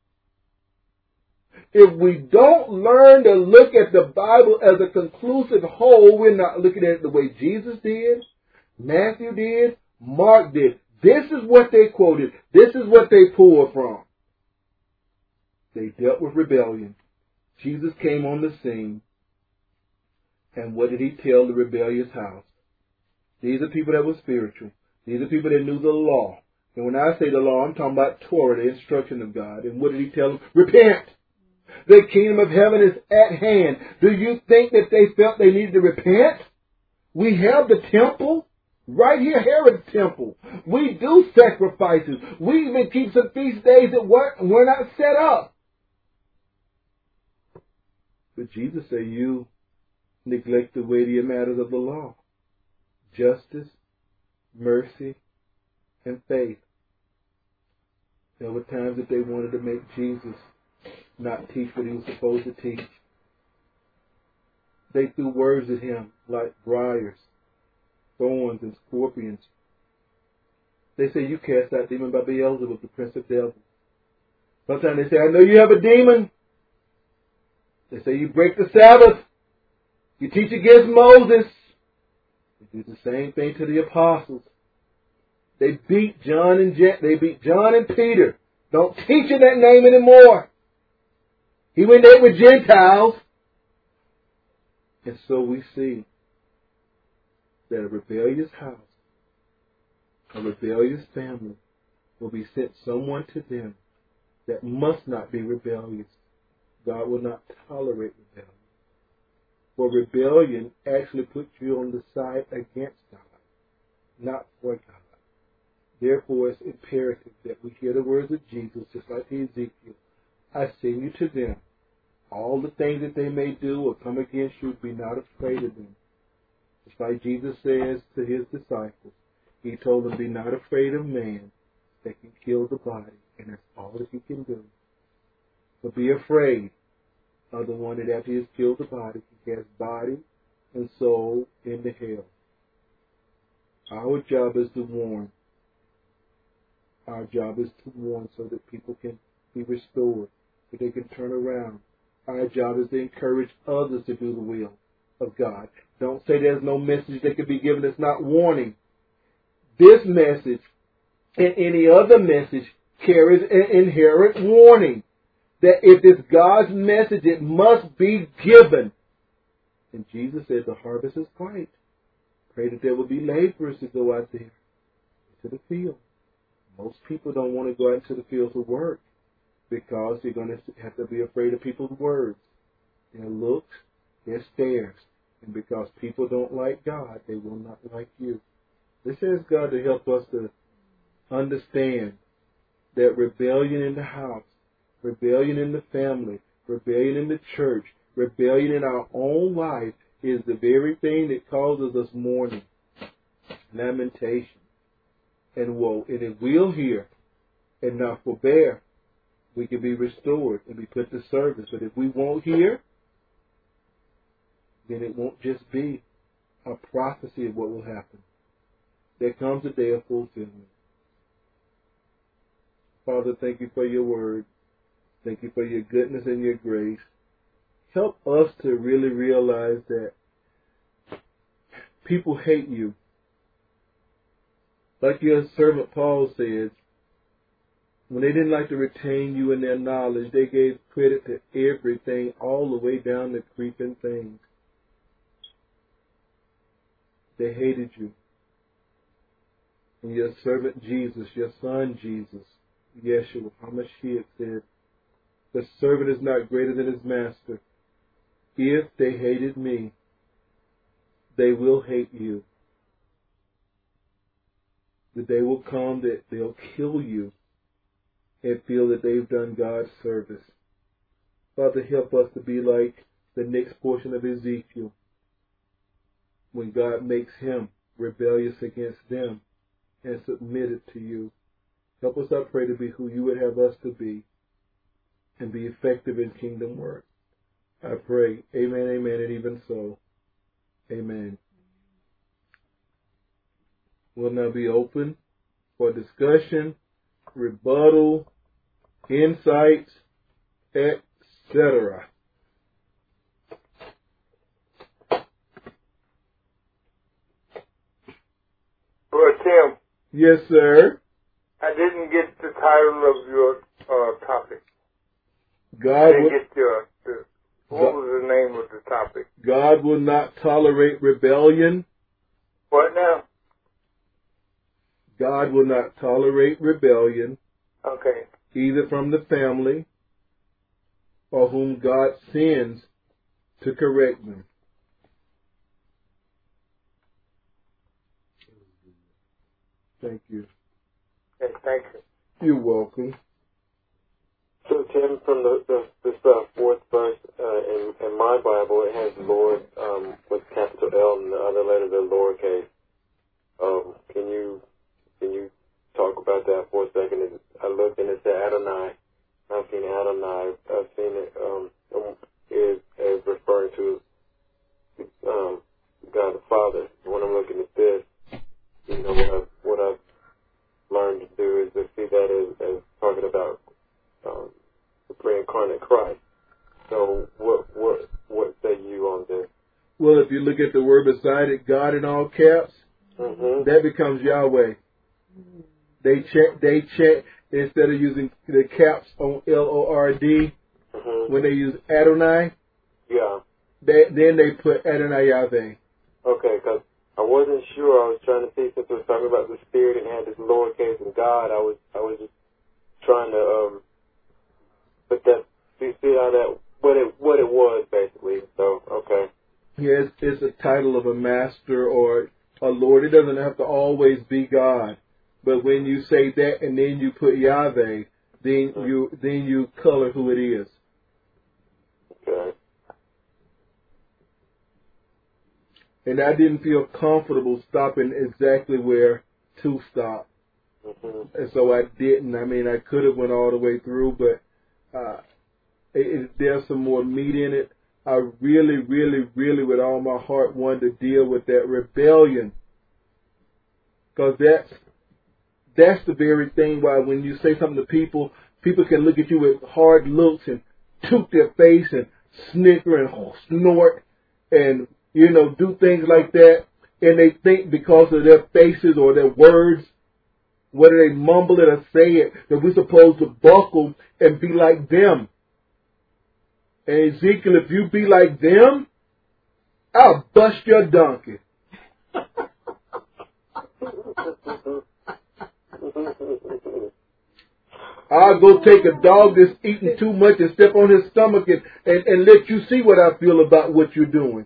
If we don't learn to look at the Bible as a conclusive whole, we're not looking at it the way Jesus did, Matthew did, Mark did. This is what they quoted. This is what they pulled from. They dealt with rebellion. Jesus came on the scene. And what did He tell the rebellious house? These are people that were spiritual. These are people that knew the law. And when I say the law, I'm talking about Torah, the instruction of God. And what did He tell them? Repent. The kingdom of heaven is at hand. Do you think that they felt they needed to repent? We have the temple. Right here, Herod's temple. We do sacrifices. We even keep some feast days that were not set up. But Jesus said, you neglect the weightier matters of the law. Justice, mercy, and faith. There were times that they wanted to make Jesus not teach what He was supposed to teach. They threw words at Him like briars, thorns, and scorpions. They say, you cast out demon by Beelzebub, the prince of devils. Sometimes they say, I know you have a demon. They say you break the Sabbath. You teach against Moses. They do the same thing to the apostles. They beat John and Peter. Don't teach in that name anymore. He went there with Gentiles. And so we see that a rebellious house, a rebellious family, will be sent someone to them that must not be rebellious. God will not tolerate rebellion. For rebellion actually puts you on the side against God, not for God. Therefore, it's imperative that we hear the words of Jesus, just like Ezekiel. I send you to them. All the things that they may do or come against you, be not afraid of them. Just like Jesus says to His disciples. He told them, be not afraid of man that can kill the body. And that's all that he can do. But be afraid of the one that after he has killed the body, he casts body and soul into hell. Our job is to warn. Our job is to warn so that people can be restored, so they can turn around. Our job is to encourage others to do the will of God. Don't say there's no message that can be given that's not warning. This message and any other message carries an inherent warning that if it's God's message, it must be given. And Jesus said the harvest is great. Pray that there will be laborers to go out there into the field. Most people don't want to go out into the field to work because you're going to have to be afraid of people's words, their looks, their stares. And because people don't like God, they will not like you. This asks God to help us to understand that rebellion in the house, rebellion in the family, rebellion in the church, rebellion in our own life is the very thing that causes us mourning, lamentation, and woe. And if we'll hear and not forbear, we can be restored and be put to service. But if we won't hear, then it won't just be a prophecy of what will happen. There comes a day of fulfillment. Father, thank you for your word. Thank you for your goodness and your grace. Help us to really realize that people hate you. Like your servant Paul says, when they didn't like to retain you in their knowledge, they gave credit to everything, all the way down to creeping things. They hated you. And your servant Jesus, your son Jesus, Yeshua HaMashiach said, the servant is not greater than his master. If they hated me, they will hate you. The day will come that they'll kill you and feel that they've done God's service. Father, help us to be like the next portion of Ezekiel, when God makes him rebellious against them and submitted to you. Help us, I pray, to be who you would have us to be and be effective in kingdom work. I pray, amen, amen, and even so, amen. We'll now be open for discussion, rebuttal, insights, etc. Brother Tim. Yes, sir. I didn't get the title of your topic. What was the name of the topic? God will not tolerate rebellion. What now? God will not tolerate rebellion. Okay. Either from the family or whom God sends to correct them. Thank you. Okay, thank you. You're welcome. So, Tim, from this fourth verse in my Bible, it has Lord with capital L and the other letters are lowercase. Can you talk about that for a second? I looked and it said Adonai. I've seen Adonai. I've seen it is referring to God the Father. When I'm looking at this, what I've learned to do is to see that as talking about the pre-incarnate Christ. So what say you on this? Well, if you look at the word beside it, God in all caps, that becomes Yahweh. They check instead of using the caps on Lord, when they use Adonai, then they put Adonai Yahweh. Okay, because I wasn't sure. I was trying to see, since it was talking about the Spirit and had this lowercase and God, I was just trying to put that, see how that, what it was basically. So, okay. Yeah, it's a title of a master or a Lord. It doesn't have to always be God. But when you say that and then you put Yahweh, then you color who it is. Okay. And I didn't feel comfortable stopping exactly where to stop. And so I didn't. I mean, I could have went all the way through, but there's some more meat in it. I really, really, really, with all my heart, wanted to deal with that rebellion. Because that's the very thing why when you say something to people can look at you with hard looks and toot their face and snicker and snort and, do things like that. And they think because of their faces or their words, whether they mumble it or say it, that we're supposed to buckle and be like them. And Ezekiel, if you be like them, I'll bust your donkey. I'll go take a dog that's eating too much and step on his stomach and let you see what I feel about what you're doing.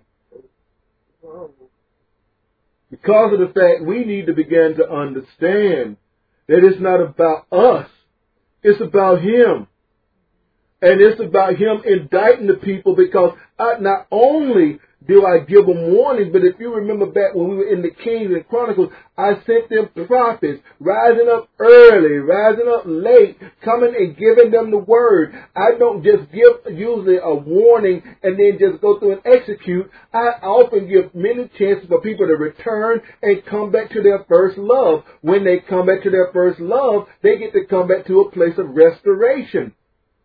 Because of the fact we need to begin to understand that it's not about us. It's about Him. And it's about Him indicting the people, because not only do I give them warning, but if you remember back when we were in the Kings and Chronicles, I sent them prophets, rising up early, rising up late, coming and giving them the word. I don't just give usually a warning and then just go through and execute. I often give many chances for people to return and come back to their first love. When they come back to their first love, they get to come back to a place of restoration.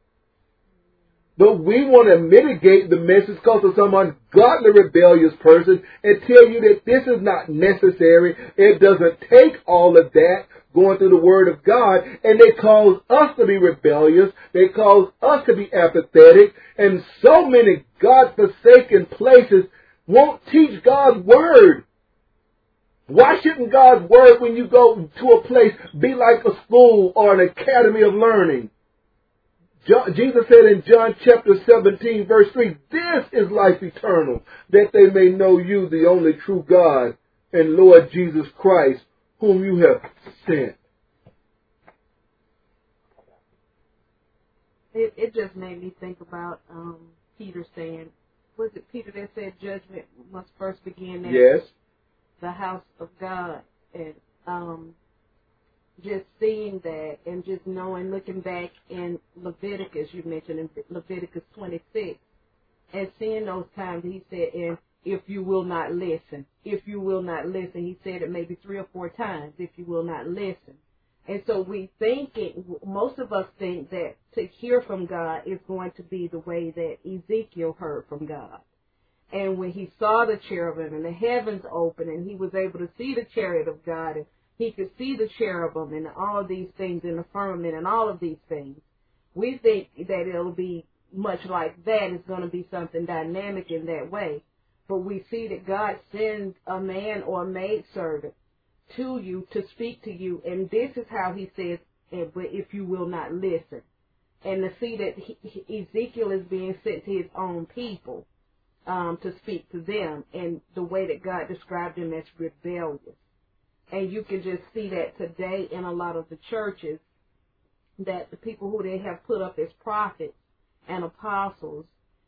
But we want to mitigate the message because of some ungodly rebellious person and tell you that this is not necessary. It doesn't take all of that going through the Word of God. And they cause us to be rebellious. They cause us to be apathetic. And so many God-forsaken places won't teach God's Word. Why shouldn't God's word, when you go to a place, be like a school or an academy of learning? Jesus said in John chapter 17, verse 3, this is life eternal, that they may know you, the only true God, and Lord Jesus Christ, whom you have sent. It just made me think about Peter saying, was it Peter that said judgment must first begin at the house of God? And just seeing that and just knowing, looking back in Leviticus, you mentioned in Leviticus 26, and seeing those times he said, and if you will not listen, he said it maybe 3 or 4 times, if you will not listen. And so most of us think that to hear from God is going to be the way that Ezekiel heard from God. And when he saw the cherubim and the heavens open and he was able to see the chariot of God and he could see the cherubim and all of these things in the firmament and all of these things, we think that it'll be much like that. It's going to be something dynamic in that way. But we see that God sends a man or a maidservant to you to speak to you. And this is how he says, but if you will not listen. And to see that Ezekiel is being sent to his own people to speak to them, and the way that God described him as rebellious. And you can just see that today in a lot of the churches, that the people who they have put up as prophets and apostles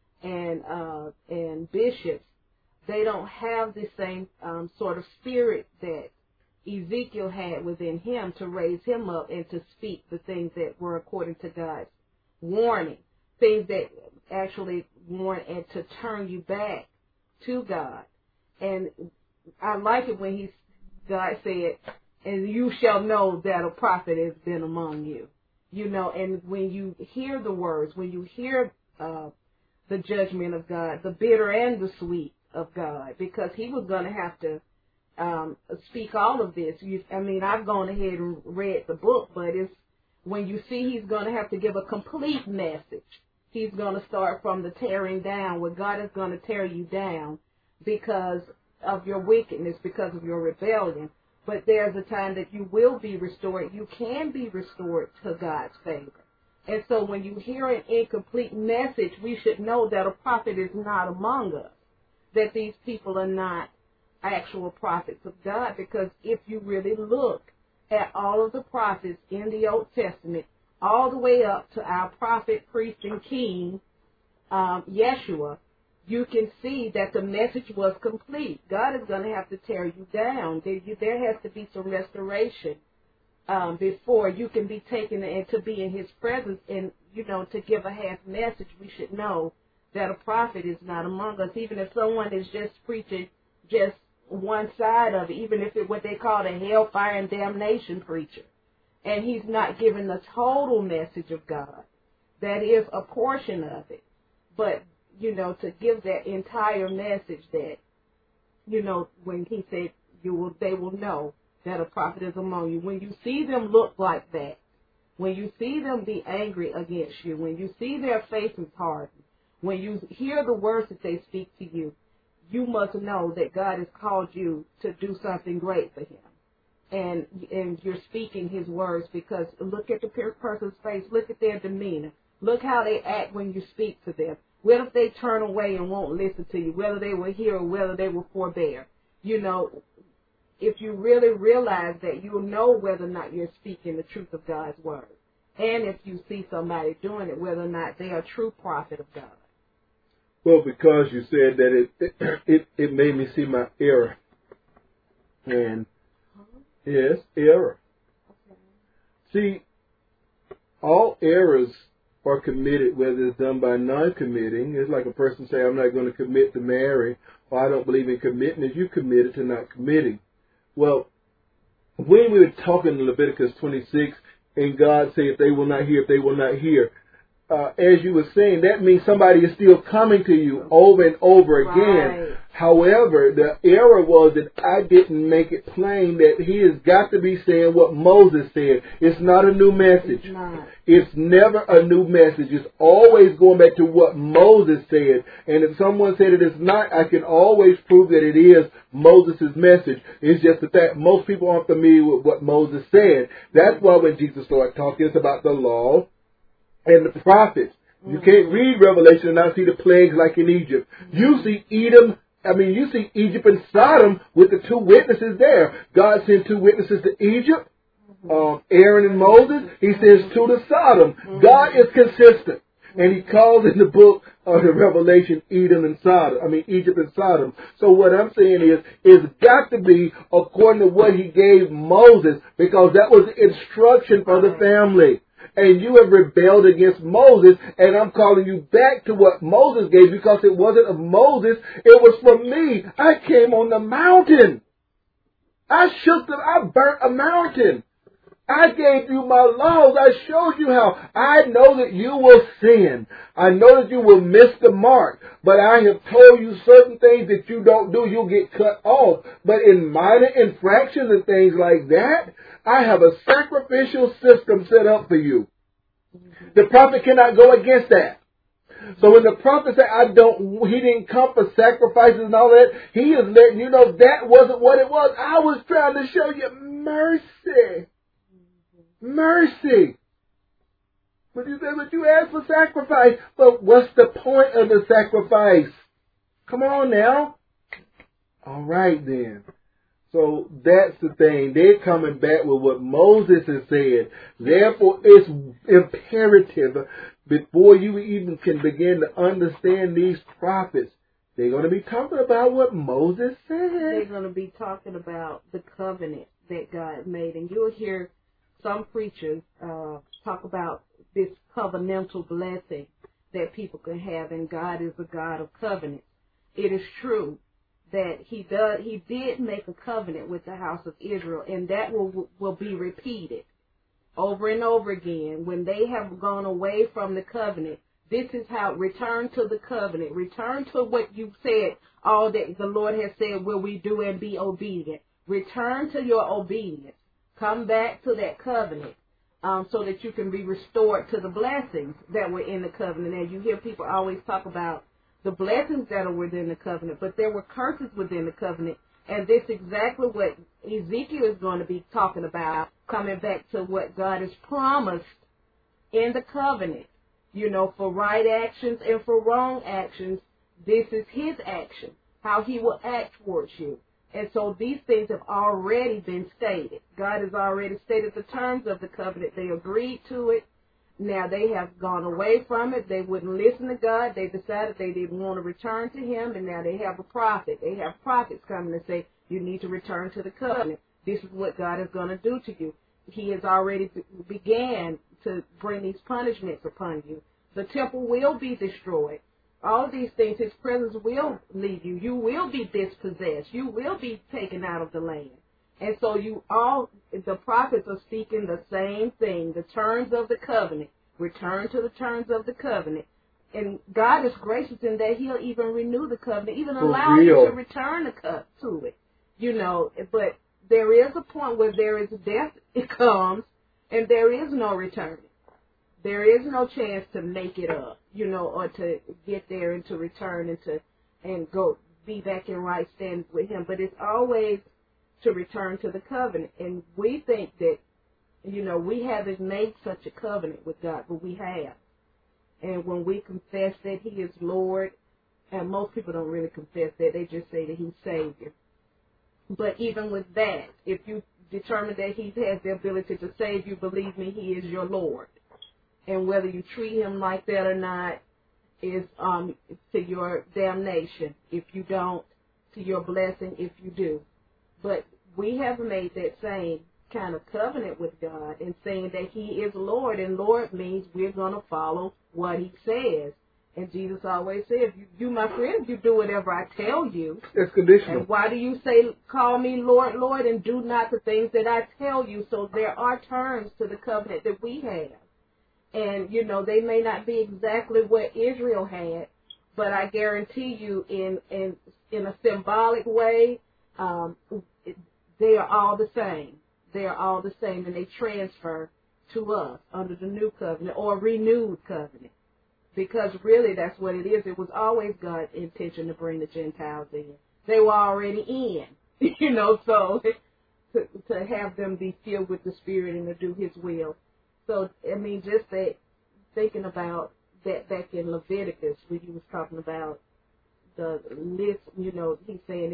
and bishops, they don't have the same sort of spirit that Ezekiel had within him to raise him up and to speak the things that were according to God's warning, things that actually warn and to turn you back to God. And I like it when God said, and you shall know that a prophet has been among you. You know, and when you hear the words, when you hear the judgment of God, the bitter and the sweet of God, because he was going to have to speak all of this. I've gone ahead and read the book, but it's when you see he's going to have to give a complete message. He's going to start from the tearing down, where God is going to tear you down because of your wickedness, because of your rebellion. But there's a time that you will be restored. You can be restored to God's favor. And so when you hear an incomplete message, we should know that a prophet is not among us, that these people are not actual prophets of God. Because if you really look at all of the prophets in the Old Testament, all the way up to our prophet, priest, and king, Yeshua, you can see that the message was complete. God is going to have to tear you down. There has to be some restoration before you can be taken and to be in his presence. And, to give a half message, we should know that a prophet is not among us. Even if someone is just preaching just one side of it, even if it's what they call a hellfire and damnation preacher, and he's not giving the total message of God, that is a portion of it. But, to give that entire message that, when he said, they will know that a prophet is among you. When you see them look like that, when you see them be angry against you, when you see their faces harden, when you hear the words that they speak to you, you must know that God has called you to do something great for him. And you're speaking his words, because look at the person's face, look at their demeanor, look how they act when you speak to them. What if they turn away and won't listen to you, whether they will hear or whether they will forbear? If you really realize that, you'll know whether or not you're speaking the truth of God's word. And if you see somebody doing it, whether or not they are a true prophet of God. Well, because you said that it made me see my error. And yes, error. Okay. See, all errors are committed, whether it's done by non-committing. It's like a person say, I'm not going to commit to marry, or I don't believe in commitment. You committed to not committing. Well, when we were talking in Leviticus 26, and God said, if they will not hear, as you were saying, that means somebody is still coming to you over and over again. Right. However, the error was that I didn't make it plain that he has got to be saying what Moses said. It's not a new message. It's not. It's never a new message. It's always going back to what Moses said. And if someone said it is not, I can always prove that it is Moses' message. It's just the fact most people aren't familiar with what Moses said. That's why when Jesus started talking, it's about the law and the prophets. You can't read Revelation and not see the plagues like in Egypt. You see you see Egypt and Sodom with the two witnesses there. God sent two witnesses to Egypt, Aaron and Moses. He sends two to Sodom. God is consistent. And he calls in the book of the Revelation Egypt and Sodom. So what I'm saying is, it's got to be according to what he gave Moses, because that was the instruction for the family. And you have rebelled against Moses, and I'm calling you back to what Moses gave, because it wasn't of Moses, it was from me. I came on the mountain. I burnt a mountain. I gave you my laws. I showed you how. I know that you will sin. I know that you will miss the mark. But I have told you certain things that you don't do, you'll get cut off. But in minor infractions and things like that, I have a sacrificial system set up for you. The prophet cannot go against that. So when the prophet said, he didn't come for sacrifices and all that, he is letting you know that wasn't what it was. I was trying to show you mercy. Mercy. But you said, but you asked for sacrifice. But what's the point of the sacrifice? Come on now. All right then. So that's the thing. They're coming back with what Moses has said. Therefore, it's imperative before you even can begin to understand these prophets. They're going to be talking about what Moses said. They're going to be talking about the covenant that God made. And you'll hear some preachers talk about this covenantal blessing that people can have, and God is a God of covenant. It is true that he did make a covenant with the house of Israel, and that will be repeated over and over again. When they have gone away from the covenant, this is how, return to the covenant, return to what you said, all that the Lord has said will we do, and be obedient. Return to your obedience. Come back to that covenant so that you can be restored to the blessings that were in the covenant. And you hear people always talk about the blessings that are within the covenant, but there were curses within the covenant. And this is exactly what Ezekiel is going to be talking about, coming back to what God has promised in the covenant. You know, for right actions and for wrong actions, this is his action, how he will act towards you. And so these things have already been stated. God has already stated the terms of the covenant. They agreed to it. Now they have gone away from it. They wouldn't listen to God. They decided they didn't want to return to him. And now they have a prophet. They have prophets coming and say, you need to return to the covenant. This is what God is going to do to you. He has already began to bring these punishments upon you. The temple will be destroyed. All of these things, his presence will leave you. You will be dispossessed. You will be taken out of the land. And so the prophets are speaking the same thing, the terms of the covenant. Return to the terms of the covenant. And God is gracious in that he'll even renew the covenant, even allow you to return to it. You know, but there is a point where there is death, it comes, and there is no returning. There is no chance to make it up, you know, or to get there and to return and go be back in right standing with him. But it's always to return to the covenant. And we think that, you know, we haven't made such a covenant with God, but we have. And when we confess that he is Lord, and most people don't really confess that, they just say that he's Savior. But even with that, if you determine that he has the ability to save you, believe me, he is your Lord. And whether you treat him like that or not is to your damnation. If you don't, to your blessing if you do. But we have made that same kind of covenant with God and saying that he is Lord. And Lord means we're going to follow what he says. And Jesus always said, you my friend, you do whatever I tell you. It's conditional. And why do you say, call me Lord, Lord, and do not the things that I tell you? So there are terms to the covenant that we have. And, you know, they may not be exactly what Israel had, but I guarantee you in a symbolic way, they are all the same. They are all the same, and they transfer to us under the new covenant or renewed covenant. Because really that's what it is. It was always God's intention to bring the Gentiles in. They were already in, you know, so to have them be filled with the Spirit and to do His will. So, I mean, just that, thinking about that back in Leviticus when He was talking about the list, you know, He's saying if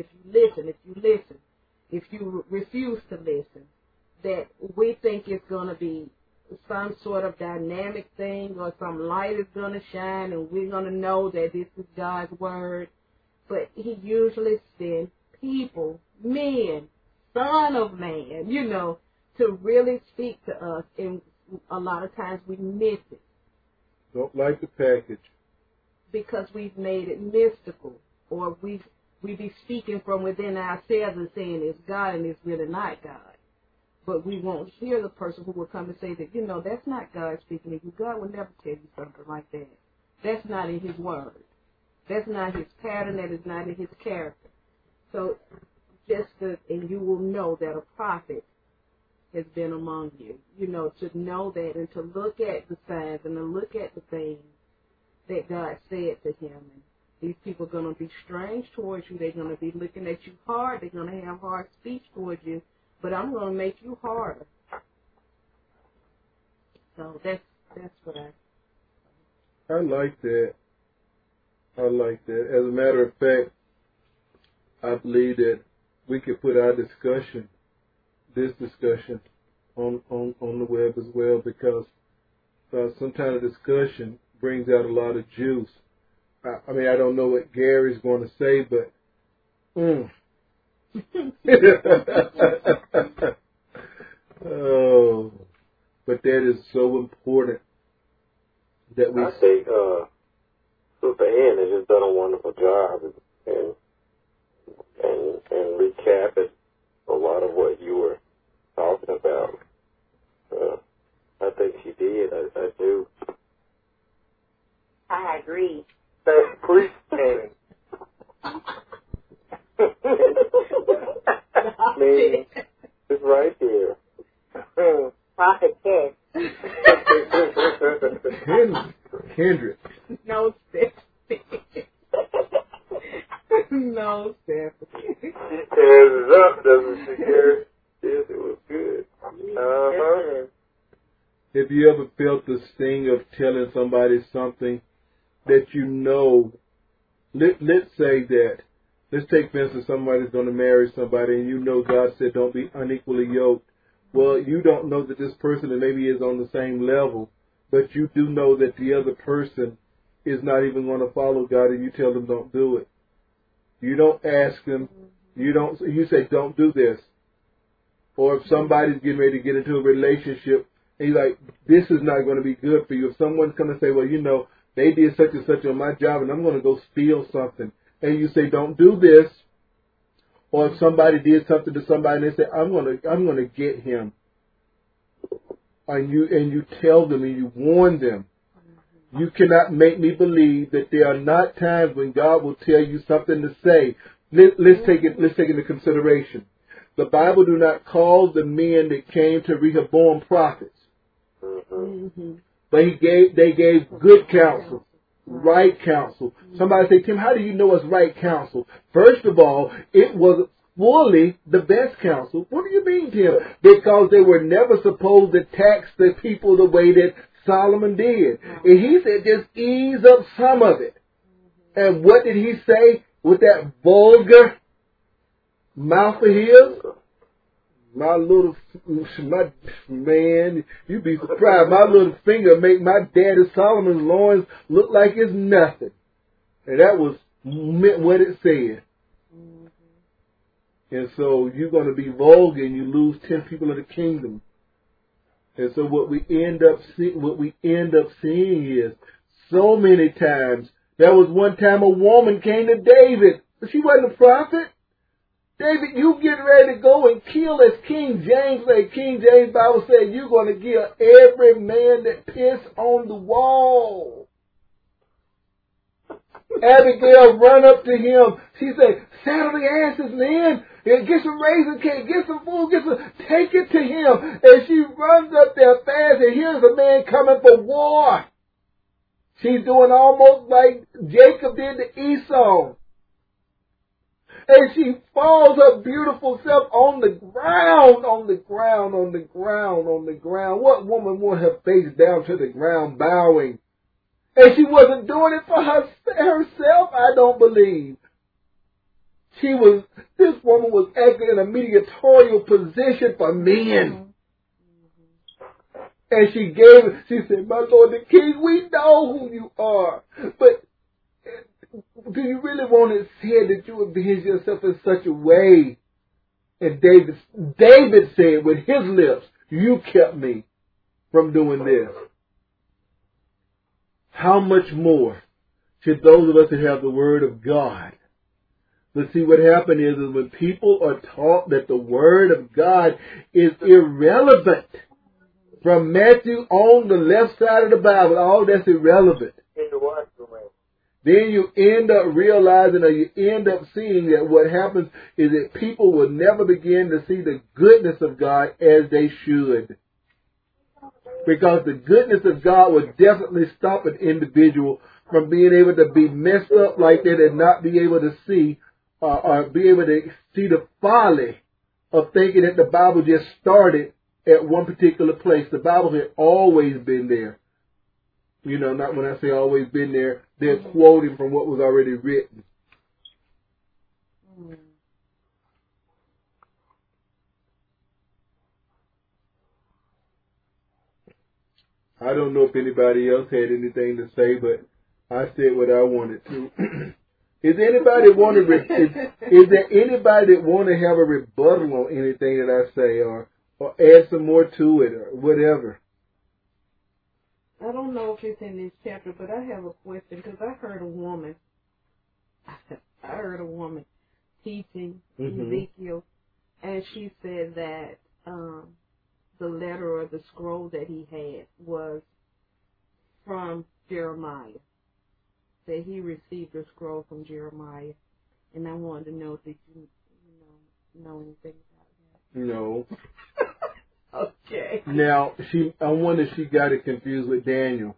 you refuse to listen, that we think it's going to be some sort of dynamic thing or some light is going to shine and we're going to know that this is God's word. But He usually sends people, men, Son of Man, you know, to really speak to us. And a lot of times we miss it. Don't like the package. Because we've made it mystical, or we be speaking from within ourselves and saying it's God and it's really not God. But we won't hear the person who will come and say that, you know, that's not God speaking to you. God will never tell you something like that. That's not in His word. That's not His pattern. That is not in His character. So and you will know that a prophet has been among you. You know, to know that and to look at the signs and to look at the things that God said to him. And these people are going to be strange towards you. They're going to be looking at you hard. They're going to have hard speech towards you. But I'm going to make you harder. So that's what I like that. I like that. As a matter of fact, I believe that we could put our this discussion on the web as well, because some kind of discussion brings out a lot of juice. I mean, I don't know what Gary's going to say, but oh, but that is so important that we. I think Sister Ann has just done a wonderful job and recapping a lot of what you were talking about. I think she did. I do. I agree. That's preaching. Man, it's right there. Prophet Ted. Kendrick. No, Stephanie. No, Stephanie. Hands up, doesn't she, Gary? Yes, it was good. Uh-huh. Have you ever felt the sting of telling somebody something that you know? Let's say that, let's take for instance, somebody's going to marry somebody and you know God said don't be unequally yoked. Well, you don't know that this person that maybe is on the same level, but you do know that the other person is not even going to follow God, and you tell them don't do it. You don't ask them. You say don't do this. Or if somebody's getting ready to get into a relationship and you're like, this is not going to be good for you. If someone's going to say, well, you know, they did such and such on my job and I'm going to go steal something, and you say don't do this. Or if somebody did something to somebody and they say, I'm going to get him. And you tell them and you warn them. You cannot make me believe that there are not times when God will tell you something to say. Let's take it into consideration. The Bible do not call the men that came to Rehoboam prophets. Mm-hmm. But they gave good counsel, right counsel. Somebody say, Tim, how do you know it's right counsel? First of all, it was fully the best counsel. What do you mean, Tim? Because they were never supposed to tax the people the way that Solomon did. And he said, just ease up some of it. And what did he say with that vulgar mouth of his? My man, you'd be surprised. My little finger make my daddy Solomon's loins look like it's nothing. And that was meant what it said. And so you're going to be vulgar and you lose 10 people in the kingdom. And so what we end up seeing is so many times. There was one time a woman came to David, but she wasn't a prophet. David, you get ready to go and kill, as King James said. King James Bible said you're going to kill every man that piss on the wall. Abigail run up to him. She said, saddle the asses, man. Get some raisin cake, get some food, take it to him. And she runs up there fast, and here's a man coming for war. She's doing almost like Jacob did to Esau. And she falls her beautiful self on the ground, on the ground, on the ground, on the ground. What woman would have face down to the ground bowing? And she wasn't doing it for herself, I don't believe. This woman was acting in a mediatorial position for men. And she said, my Lord the King, we know who you are. But do you really want it said that you avenge yourself in such a way? And David said with his lips, you kept me from doing this. How much more should those of us that have the Word of God? But see, what happened is when people are taught that the Word of God is irrelevant, from Matthew on the left side of the Bible, all that's irrelevant. Then you end up realizing, or you end up seeing that what happens is that people will never begin to see the goodness of God as they should. Because the goodness of God will definitely stop an individual from being able to be messed up like that and not be able to see, or be able to see the folly of thinking that the Bible just started at one particular place. The Bible had always been there. You know, not when I say always been there, they're quoting from what was already written. I don't know if anybody else had anything to say, but I said what I wanted to. Is there anybody that want to have a rebuttal on anything that I say, or add some more to it, or whatever? I don't know if it's in this chapter, but I have a question, because I heard a woman teaching Ezekiel, and she said that the letter or the scroll that he had was from Jeremiah, that he received a scroll from Jeremiah, and I wanted to know if you know anything about that. No. Okay. Now, I wonder if she got it confused with Daniel.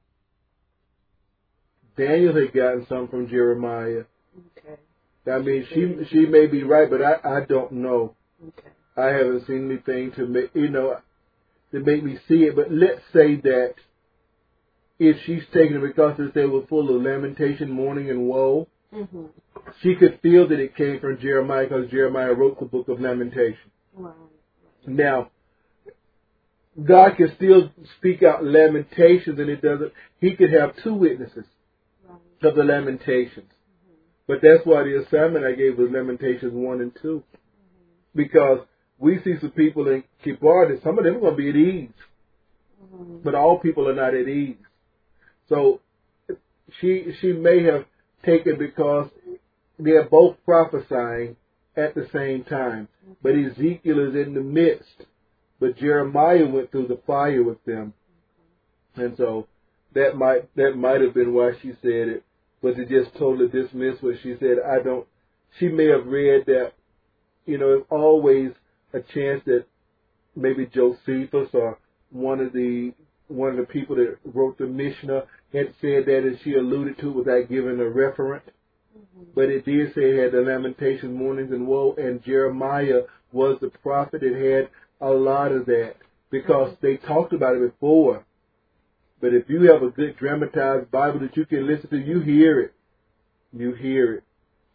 Daniel had gotten some from Jeremiah. Okay. I mean, she may be right, but I don't know. Okay. I haven't seen anything to make me see it. But let's say that if she's taking it because they were full of lamentation, mourning, and woe, she could feel that it came from Jeremiah because Jeremiah wrote the book of Lamentation. Right. Now, God can still speak out lamentations, and it doesn't. He could have two witnesses of the lamentations. But that's why the assignment I gave was Lamentations 1 and 2. Because we see some people in Kippur that some of them are going to be at ease. But all people are not at ease. So she may have taken because they're both prophesying at the same time. But Ezekiel is in the midst. But Jeremiah went through the fire with them. And so that might have been why she said it. But to just totally dismiss what she said, she may have read that, there's always a chance that maybe Josephus or one of the people that wrote the Mishnah had said that, and she alluded to it without giving a referent. But it did say it had the Lamentations, mournings, and woe, and Jeremiah was the prophet that had a lot of that because they talked about it before. But if you have a good dramatized Bible that you can listen to, you hear it. You hear it.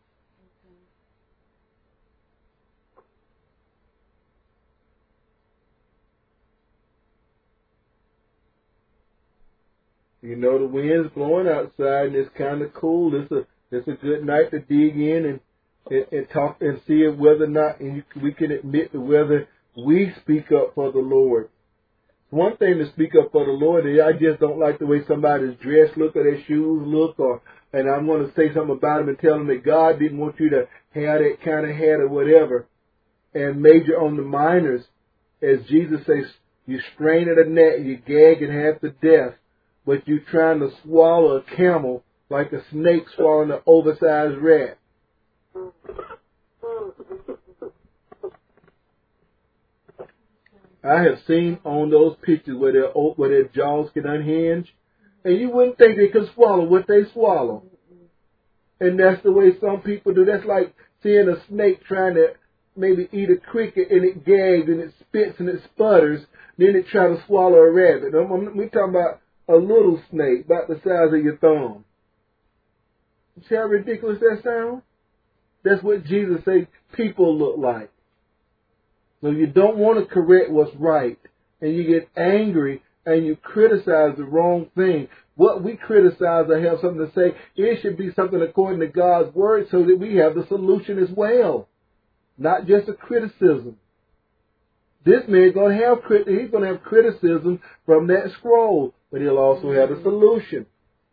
The wind's blowing outside and it's kind of cool. It's a good night to dig in and talk and see whether or not we can admit to whether we speak up for the Lord. One thing to speak up for the Lord is I just don't like the way somebody's dressed look or their shoes look, and I'm going to say something about them and tell them that God didn't want you to have that kind of hat or whatever. and major on the minors. As Jesus says, you strain at a net, you gag it half to death, but you're trying to swallow a camel like a snake swallowing an oversized rat. I have seen on those pictures where their jaws get unhinged, and you wouldn't think they could swallow what they swallow. And that's the way some people do. That's like seeing a snake trying to maybe eat a cricket, and it gags and it spits and it sputters. Then it tries to swallow a rabbit. We're talking about a little snake, about the size of your thumb. See how ridiculous that sounds? That's what Jesus said people look like. So you don't want to correct what's right, and you get angry and you criticize the wrong thing. What we criticize or have something to say, it should be something according to God's word so that we have the solution as well, not just a criticism. This man's going to have he's going to have criticism from that scroll, but he'll also have a solution.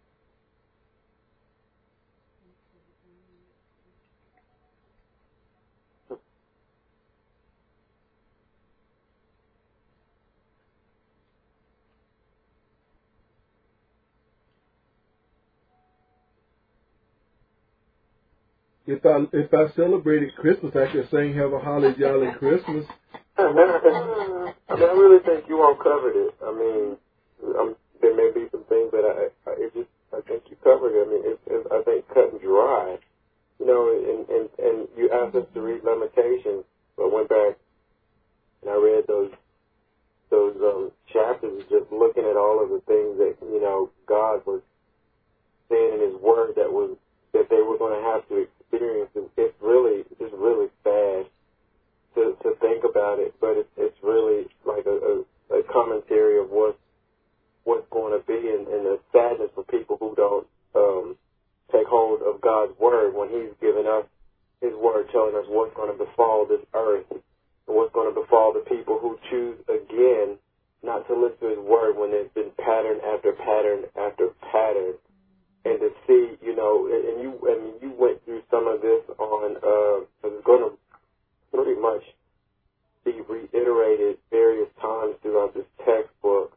If I celebrated Christmas, I could sing "Have a Holly Jolly Christmas." I really think you all covered it. I mean, there may be some things that I think you covered it. I mean, it's I think cut and dry. You know, and you asked us to read Lamentations, so I went back and I read those chapters, just looking at all of the things that God was saying in His Word that they were going to have to experience. It's really sad to think about it, but it's really like a commentary of what's going to be, and the sadness for people who don't take hold of God's word when He's given us His word, telling us what's going to befall this earth and what's going to befall the people who choose again not to listen to His word when there's been pattern after pattern after pattern. And to see, and you went through some of this on, it's going to pretty much be reiterated various times throughout this textbook,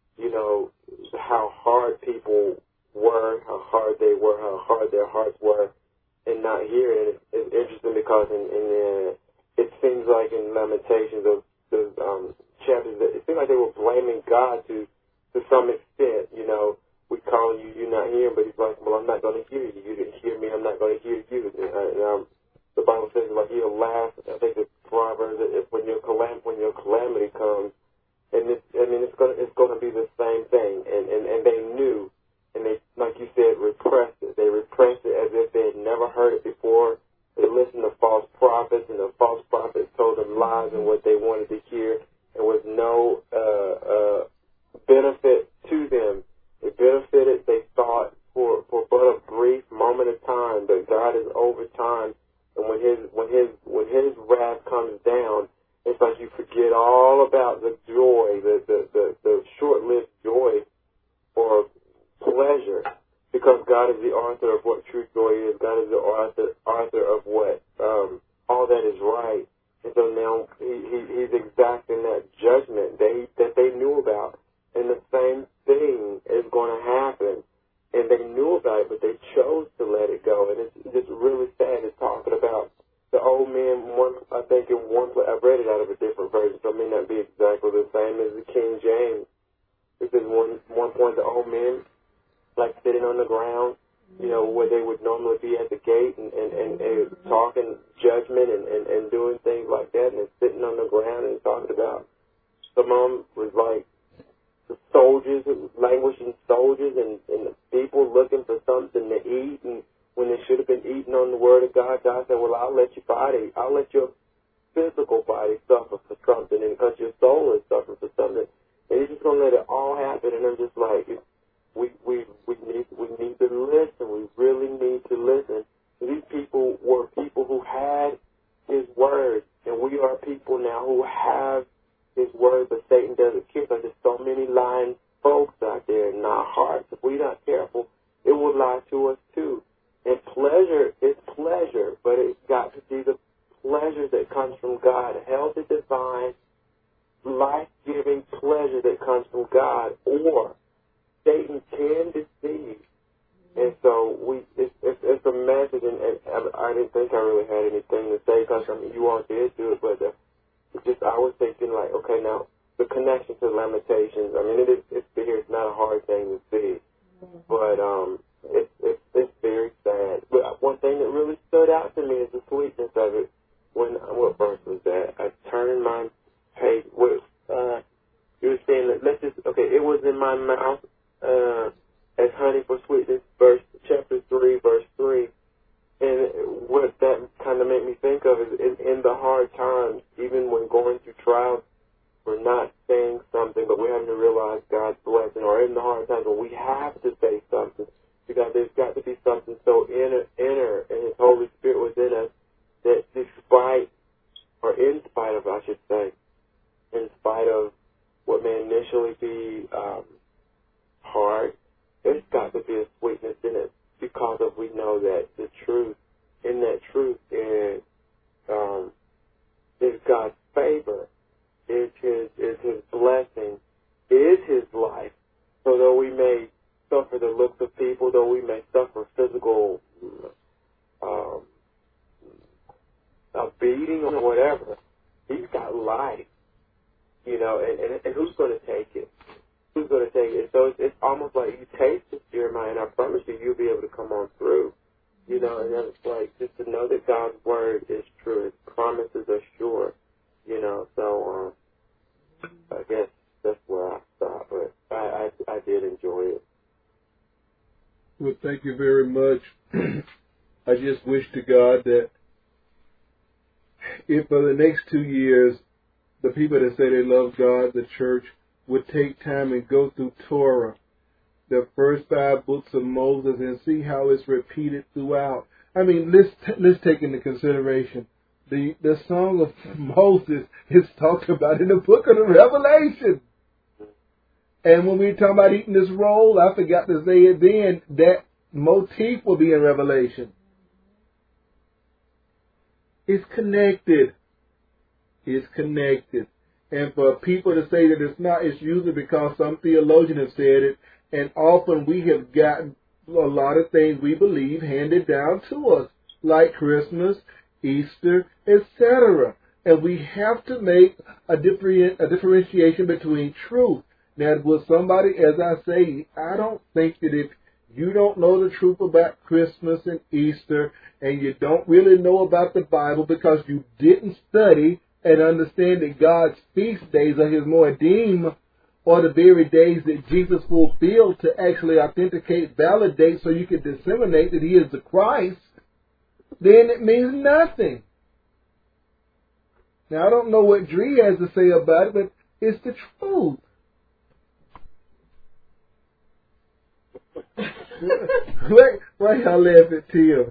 how hard people were, how hard they were, how hard their hearts were, and not hearing it. It's interesting because it seems like in Lamentations, those chapters, it seems like they were blaming God to some extent, we calling you, you're not hearing, but He's like, well, I'm not going to hear you. You didn't hear me, I'm not going to hear you. And the Bible says, like, He'll laugh. I think it's Proverbs, when your calamity comes, and it's going to be the same thing. And they knew, and they, like you said, repressed it. They repressed it as if they had never heard it before. They listened to false prophets, and the false prophets told them lies and what they wanted to hear, and with no benefit to them. They benefited, they thought, for but a brief moment of time, but God is over time, and when his wrath comes down, it's like you forget all about the joy, the short-lived joy or pleasure, because God is the author of what true joy is. God is the author of what all that is right. And so now he's exacting that judgment that they knew about. And the same thing is going to happen. And they knew about it, but they chose to let it go. And it's just really sad. It's talking about the old men. I think in one place, I've read it out of a different version, so it may not be exactly the same as the King James. Because one point the old men, like sitting on the ground, where they would normally be at the gate and talking judgment and doing things like that, and they're sitting on the ground and talking about, some of them was like, the soldiers, languishing soldiers, and the people looking for something to eat, and when they should have been eating on the Word of God, God said, well, I'll let your physical body suffer for something, and because your soul is suffering for something, and He's just going to let it all happen, and I'm just like, we need to listen, we really need to listen. These people were people who had His Word, and we are people now who have His Word, but Satan doesn't care because there's so many lying folks out there in our hearts. If we're not careful, it will lie to us too. And pleasure is pleasure, but it's got to be the pleasure that comes from God, healthy, divine, life-giving pleasure that comes from God, or Satan can deceive. And so it's a message, and I didn't think I really had anything to say because you all did do it, but I was thinking like, okay, now the connection to Lamentations. I mean, it's not a hard thing to see, but it's very sad. But one thing that really stood out to me is the sweetness of it. What verse was that? I turned my page. You were saying that it was in my mouth as honey for sweetness. Chapter 3, verse 3. And what that kind of made me think of is in the hard times, even when going through trials, we're not saying something, but we're having to realize God's blessing, or in the hard times when we have to say something, because there's got to be something so inner, and His Holy Spirit within us that in spite of, I should say, in spite of what may initially be hard, there's got to be a sweetness in it, because we know that the truth, in that truth is God's favor, is His blessing, is His life. So though we may suffer the looks of people, though we may suffer physical a beating or whatever, He's got life, and who's going to take it? Who's going to take it? So it's almost like you taste it, Jeremiah, and I promise you'll be able to come on through, and then it's like just to know that God's word is true, His promises are sure, so I guess that's where I stop, but I did enjoy it. Well, thank you very much. I just wish to God that if for the next 2 years, the people that say they love God, the church, would take time and go through Torah, the first 5 books of Moses, and see how it's repeated throughout. I mean, let's take into consideration the Song of Moses is talked about in the book of the Revelation. And when we talk about eating this roll, I forgot to say it then, that motif will be in Revelation. It's connected. It's connected. And for people to say that it's not, it's usually because some theologian has said it. And often we have gotten a lot of things we believe handed down to us, like Christmas, Easter, etc. And we have to make a differentiation between truth. Now, with somebody, as I say, I don't think that if you don't know the truth about Christmas and Easter, and you don't really know about the Bible because you didn't study and understand that God's feast days are His Moedim, or the very days that Jesus fulfilled to actually authenticate, validate, so you can disseminate that He is the Christ, then it means nothing. Now, I don't know what Dree has to say about it, but it's the truth. Why y'all laugh at Tim?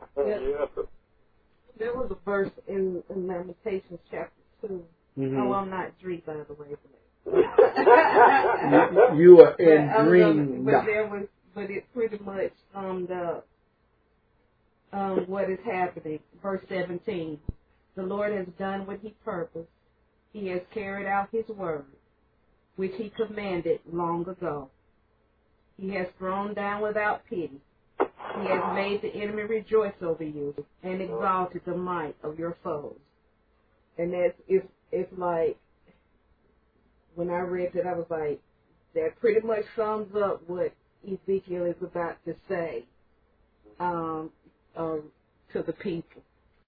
There was a verse in Lamentations chapter 2. Mm-hmm. Oh, I'm not Dree, by the way. You are in green. But it pretty much summed up what is happening. Verse 17. The Lord has done what He purposed. He has carried out His word, which He commanded long ago. He has thrown down without pity. He has made the enemy rejoice over you and exalted the might of your foes. And it's like, when I read that, I was like, that pretty much sums up what Ezekiel is about to say to the people.